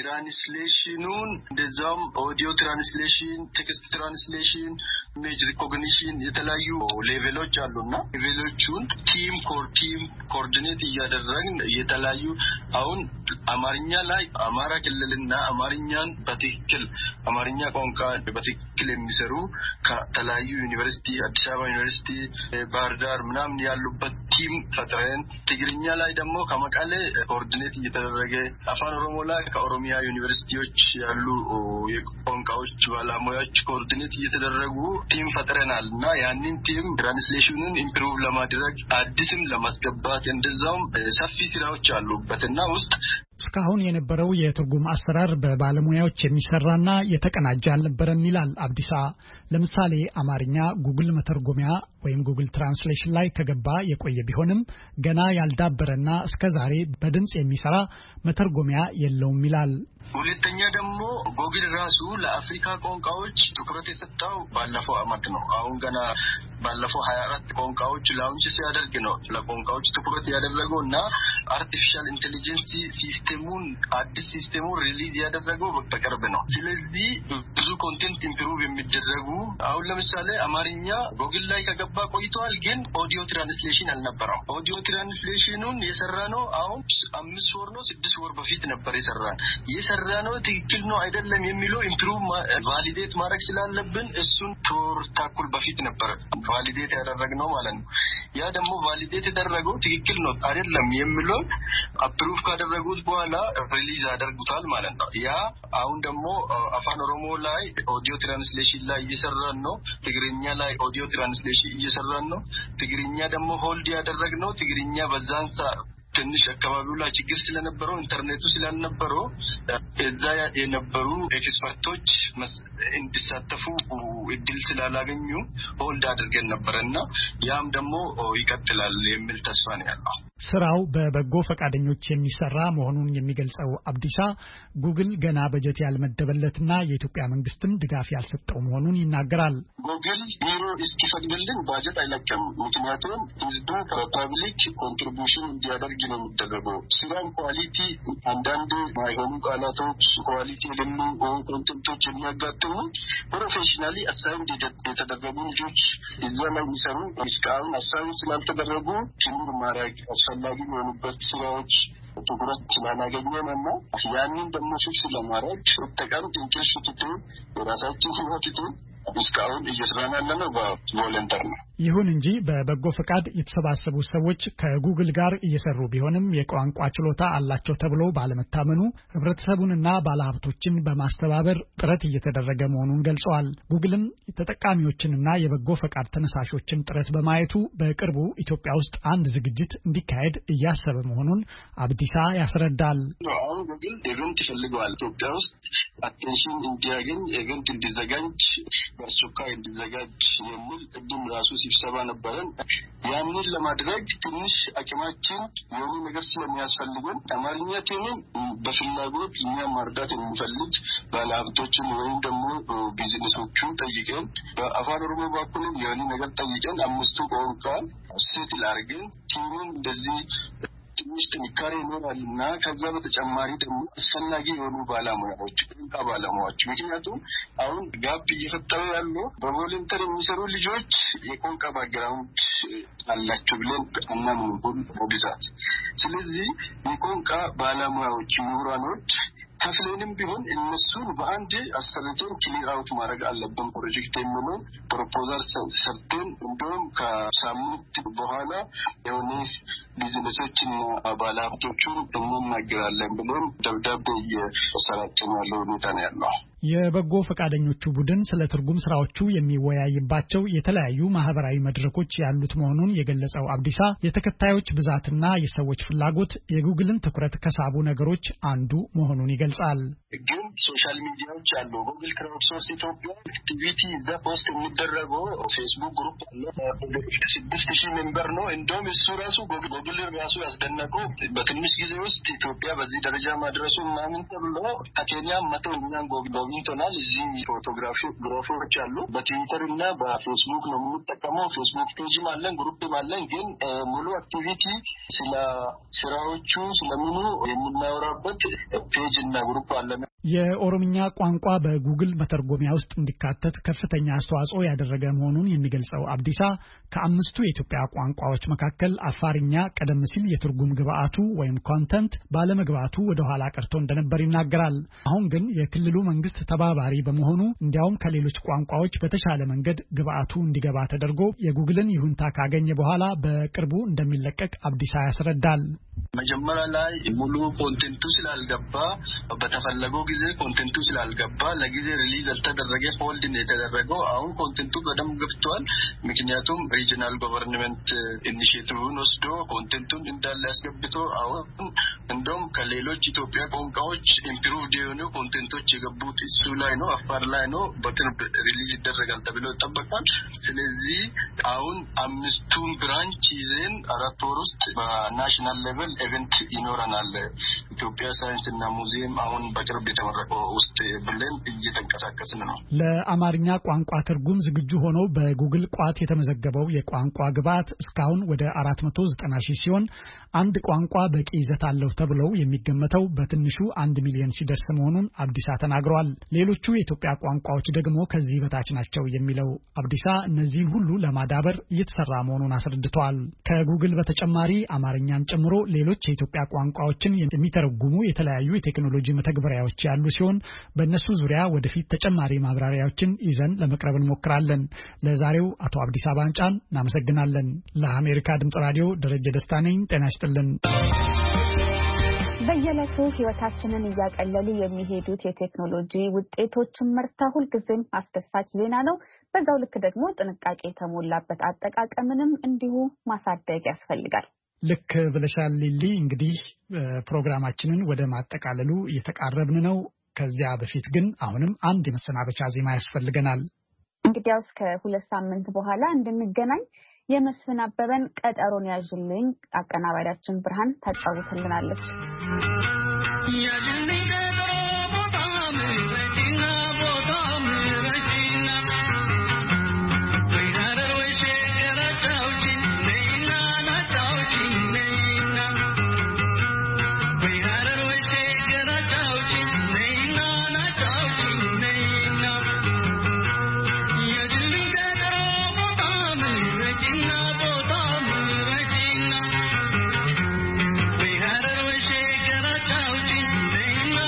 D: ትራንስሌሽኑን እንደዛም ኦዲዮ ትራንስሌሽን፣ ቴክስት ትራንስሌሽን፣ ኢሜጅ ሪኮግኒሽን የተለያዩ ሌቨሎች አሉና ሌቨሎቹን ቲም ኮር ቲም ኮኦርዲኔት እያደረግን የተለያዩ አሁን አማርኛ ላይ አማራ ክልልና አማርኛን በትክክል አማርኛ ቋንቋ በትክክል የሚሰሩ ከተለያዩ ዩኒቨርሲቲ አዲስ አበባ ዩኒቨርሲቲ፣ ባህር ዳር ምናምን ያሉበት ቲም ፈጥረን ትግርኛ ላይ ደግሞ ከመቀሌ ኮኦርዲኔት እየተደረገ አፋን ኦሮሞ ላይ ከኦሮሚያ ዩኒቨርሲቲዎች ያሉ የቋንቋዎች ባለሙያዎች ኮኦርዲኔት እየተደረጉ ቲም ፈጥረናል እና ያንን ቲም ትራንስሌሽኑን ኢምፕሩቭ ለማድረግ አዲስም ለማስገባት እንደዛውም ሰፊ ስራዎች አሉበትና ውስጥ
A: እስካሁን የነበረው የትርጉም አሰራር በባለሙያዎች የሚሰራና የተቀናጀ አልነበረም ይላል አብዲሳ። ለምሳሌ አማርኛ ጉግል መተርጎሚያ ወይም ጉግል ትራንስሌሽን ላይ ከገባ የቆየ ቢሆንም ገና ያልዳበረና እስከዛሬ በድምጽ የሚሰራ መተርጎሚያ የለውም ይላል።
D: ሁለተኛ ደግሞ ጉግል ራሱ ለአፍሪካ ቋንቋዎች ትኩረት የሰጠው ባለፈው አመት ነው። አሁን ገና ባለፈው ሀያ አራት ቋንቋዎች ላውንች ሲያደርግ ነው ለቋንቋዎች ትኩረት ያደረገው እና አርቲፊሻል ኢንቴሊጀንስ ሲስተሙን አዲስ ሲስተሙን ሪሊዝ ያደረገው በቅርብ ነው። ስለዚህ ብዙ ኮንቴንት ኢምፕሩቭ የሚደረጉ አሁን ለምሳሌ አማርኛ ጉግል ላይ ከገባ ቆይቷል፣ ግን ኦዲዮ ትራንስሌሽን አልነበረም። ኦዲዮ ትራንስሌሽኑን የሰራ ነው አሁን አምስት ወር ነው ስድስት ወር በፊት ነበር የሰራን። የሰራ ነው ትክክል ነው አይደለም የሚለው ኢምፕሩቭ ቫሊዴት ማድረግ ስላለብን እሱን ቶር ታኩል በፊት ነበር ቫሊዴት ያደረግነው ማለት ነው። ያ ደግሞ ቫሊዴት የተደረገው ትክክል ነው አይደለም የሚለው አፕሩቭ ካደረጉት በኋላ ሪሊዝ ያደርጉታል ማለት ነው። ያ አሁን ደግሞ አፋን ኦሮሞ ላይ ኦዲዮ ትራንስሌሽን ላይ እየሰራን ነው። ትግርኛ ላይ ኦዲዮ ትራንስሌሽን እየሰራን ነው። ትግርኛ ደግሞ ሆልድ ያደረግነው ትግርኛ በዛን ሰዓት ትንሽ አካባቢው ላይ ችግር ስለነበረው ኢንተርኔቱ ስላልነበረው እዛ የነበሩ ኤክስፐርቶች እንዲሳተፉ እድል ስላላገኙ ሆልድ አድርገን ነበርና ያም ደግሞ ይቀጥላል የሚል ተስፋ ነው ያለው።
A: ስራው በበጎ ፈቃደኞች የሚሰራ መሆኑን የሚገልጸው አብዲሳ ጉግል ገና በጀት ያልመደበለትና የኢትዮጵያ መንግስትም ድጋፍ ያልሰጠው መሆኑን ይናገራል።
D: ጉግል ቢሮ እስኪፈቅድልን ባጀት አይለቅም። ምክንያቱም ህዝቡ ፐብሊክ ኮንትሪቢዩሽን እንዲያደርግ ነው የሚደረገው። ስራም ኳሊቲ አንዳንድ ማይሆኑ ቃላቶች ኳሊቲ የሌሉ ኮንቴንቶች የሚያጋጥሙ ፕሮፌሽናሊ አሳይንድ የተደረጉ ልጆች እዛ ላይ የሚሰሩ እስካሁን አሳይንድ ስላልተደረጉ ችግር ማድረግ አስፈላጊ የሆኑበት ስራዎች ትኩረት ስላላገኘን እና ያንን ደግሞ ፊክስ ለማድረግ ተጠቃሚ ኢንትረስት ትቶ የራሳችን ህይወት ትቶ እስካሁን እየሰራን ያለነው በቮለንተር ነው።
A: ይሁን እንጂ በበጎ ፈቃድ የተሰባሰቡ ሰዎች ከጉግል ጋር እየሰሩ ቢሆንም የቋንቋ ችሎታ አላቸው ተብሎ ባለመታመኑ ህብረተሰቡንና ባለሀብቶችን በማስተባበር ጥረት እየተደረገ መሆኑን ገልጸዋል። ጉግልም ተጠቃሚዎችንና የበጎ ፈቃድ ተነሳሾችን ጥረት በማየቱ በቅርቡ ኢትዮጵያ ውስጥ አንድ ዝግጅት እንዲካሄድ እያሰበ መሆኑን አብዲሳ ያስረዳል።
D: አሁን ጉግል ኢቨንት ይፈልገዋል ኢትዮጵያ ውስጥ አቴንሽን እንዲያገኝ ኢቨንት እንዲዘጋጅ በአስቸኳይ እንዲዘጋጅ የሚል ቅድም ራሱ ስብሰባ ነበረን። ያንን ለማድረግ ትንሽ አቅማችን የሆኑ ነገር ስለሚያስፈልገን አማርኛ ቲምን በፍላጎት እኛ ማርዳት የሚፈልግ ባለሀብቶችን ወይም ደግሞ ቢዝነሶቹን ጠይቀን በአፋን ኦሮሞ በኩልም የሆነ ነገር ጠይቀን አምስቱ ቋንቋ ሴትል አድርገን ቲሙን እንደዚህ ትንሽ ጥንካሬ ይኖራልና ከዛ በተጨማሪ ደግሞ አስፈላጊ የሆኑ ባለሙያዎች ቋንቋ ባለሙያዎች ምክንያቱም አሁን ጋፕ እየፈጠሩ ያሉ በቮለንተሪ የሚሰሩ ልጆች የቋንቋ ባክግራውንድ አላቸው ብለን አናምንም በብዛት። ስለዚህ የቋንቋ ባለሙያዎች ምሁራኖች ከፍለንም ቢሆን እነሱን በአንድ አስተላልፈን ክሊር አውት ማድረግ አለብን። ፕሮጀክት የሚሆነው ፕሮፖዛል ሰርተን እንደውም ከሳምንት በኋላ የሆነ ቢዝነሶችን ባለሀብቶቹን እንናገራለን ብለን ደብዳቤ እየሰራጨን ያለው ሁኔታ ነው ያለው።
A: የበጎ ፈቃደኞቹ ቡድን ስለ ትርጉም ስራዎቹ የሚወያይባቸው የተለያዩ ማህበራዊ መድረኮች ያሉት መሆኑን የገለጸው አብዲሳ የተከታዮች ብዛትና የሰዎች ፍላጎት የጉግልን ትኩረት ከሳቡ ነገሮች አንዱ መሆኑን ይገልጻል።
D: ግን ሶሻል ሚዲያዎች አሉ። ጉግል ክራውድሶርስ ኢትዮጵያ አክቲቪቲ እዛ ፖስት የሚደረገው ፌስቡክ ግሩፕ አለ ስድስት ሺህ ሜምበር ነው። እንደውም እሱ ራሱ ጉግል ራሱ ያስደነቀው በትንሽ ጊዜ ውስጥ ኢትዮጵያ በዚህ ደረጃ ማድረሱ ምናምን ተብሎ ከኬንያ መቶ እኛን ጎብኝቶናል። እዚህ ፎቶግራፊ ግራፎች አሉ። በትዊተር እና በፌስቡክ ነው የምንጠቀመው። ፌስቡክ ፔጅም አለን ግሩፕም አለን። ግን ሙሉ አክቲቪቲ ስለ ስራዎቹ ስለምኑ የምናወራበት ፔጅ እና ግሩፕ አለን።
A: የኦሮምኛ ቋንቋ በጉግል መተርጎሚያ ውስጥ እንዲካተት ከፍተኛ አስተዋጽኦ ያደረገ መሆኑን የሚገልጸው አብዲሳ ከአምስቱ የኢትዮጵያ ቋንቋዎች መካከል አፋርኛ ቀደም ሲል የትርጉም ግብአቱ ወይም ኮንተንት ባለመግባቱ ወደ ኋላ ቀርቶ እንደነበር ይናገራል። አሁን ግን የክልሉ መንግስት ተባባሪ በመሆኑ እንዲያውም ከሌሎች ቋንቋዎች በተሻለ መንገድ ግብአቱ እንዲገባ ተደርጎ የጉግልን ይሁንታ ካገኘ በኋላ በቅርቡ እንደሚለቀቅ አብዲሳ ያስረዳል።
D: መጀመሪያ ላይ ሙሉ ኮንቴንቱ ስላልገባ በተፈለገው ጊዜ ኮንቴንቱ ስላልገባ ለጊዜ ሪሊዝ አልተደረገ ሆልድ ነው የተደረገው። አሁን ኮንቴንቱ በደንብ ገብቷል። ምክንያቱም ሪጂናል ገቨርንመንት ኢኒሺዬቲቭን ወስዶ ኮንቴንቱን እንዳለ ያስገብቶ አሁን እንደውም ከሌሎች ኢትዮጵያ ቋንቋዎች ኢምፕሩቭድ የሆኑ ኮንቴንቶች የገቡት እሱ ላይ ነው፣ አፋር ላይ ነው። በቅርብ ሪሊዝ ይደረጋል ተብሎ ይጠበቃል። ስለዚህ አሁን አምስቱን ብራንች ይዘን አራት ወር ውስጥ በናሽናል ሌቨል ኢቨንት ይኖረናል። ኢትዮጵያ ሳይንስና ሙዚየም አሁን በቅርብ የተመረቀው ውስጥ ብለን እየተንቀሳቀስን ነው።
A: ለአማርኛ ቋንቋ ትርጉም ዝግጁ ሆኖ በጉግል ቋት የተመዘገበው የቋንቋ ግብዓት እስካሁን ወደ አራት መቶ ዘጠና ሺህ ሲሆን አንድ ቋንቋ በቂ ይዘት አለው ተብለው የሚገመተው በትንሹ አንድ ሚሊዮን ሲደርስ መሆኑን አብዲሳ ተናግሯል። ሌሎቹ የኢትዮጵያ ቋንቋዎች ደግሞ ከዚህ በታች ናቸው የሚለው አብዲሳ እነዚህን ሁሉ ለማዳበር እየተሰራ መሆኑን አስረድቷል። ከጉግል በተጨማሪ አማርኛን ጨምሮ ሌሎች የኢትዮጵያ ቋንቋዎችን የሚተረጉሙ የተለያዩ የቴክኖሎጂ መተግበሪያዎች ያሉ ሲሆን በእነሱ ዙሪያ ወደፊት ተጨማሪ ማብራሪያዎችን ይዘን ለመቅረብ እንሞክራለን። ለዛሬው አቶ አብዲሳ ባንጫን እናመሰግናለን። ለአሜሪካ ድምጽ ራዲዮ ደረጀ ደስታ ነኝ። ጤና ይስጥልን።
B: በየዕለቱ ህይወታችንን እያቀለሉ የሚሄዱት የቴክኖሎጂ ውጤቶችን ምርታ ሁልጊዜም አስደሳች ዜና ነው። በዛው ልክ ደግሞ ጥንቃቄ የተሞላበት አጠቃቀምንም እንዲሁ ማሳደግ ያስፈልጋል።
A: ልክ ብለሻል ሊሊ። እንግዲህ ፕሮግራማችንን ወደ ማጠቃለሉ እየተቃረብን ነው። ከዚያ በፊት ግን አሁንም አንድ የመሰናበቻ ዜማ ያስፈልገናል።
B: እንግዲያውስ ከሁለት ሳምንት በኋላ እንድንገናኝ የመስፍን አበበን ቀጠሮን ያዥልኝ አቀናባሪያችን ብርሃን ታጫውትልናለች።
G: We had a wish, get a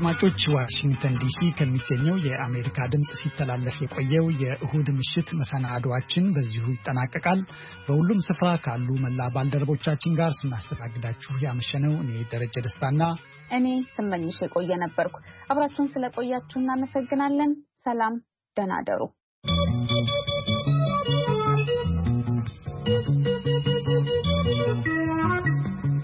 A: አድማጮች ዋሽንግተን ዲሲ ከሚገኘው የአሜሪካ ድምጽ ሲተላለፍ የቆየው የእሁድ ምሽት መሰናዶአችን በዚሁ ይጠናቀቃል። በሁሉም ስፍራ ካሉ መላ ባልደረቦቻችን ጋር ስናስተናግዳችሁ ያመሸነው እኔ ደረጀ ደስታና
B: እኔ ስመኝሽ የቆየ ነበርኩ። አብራችሁን ስለቆያችሁ እናመሰግናለን። ሰላም፣ ደህና እደሩ።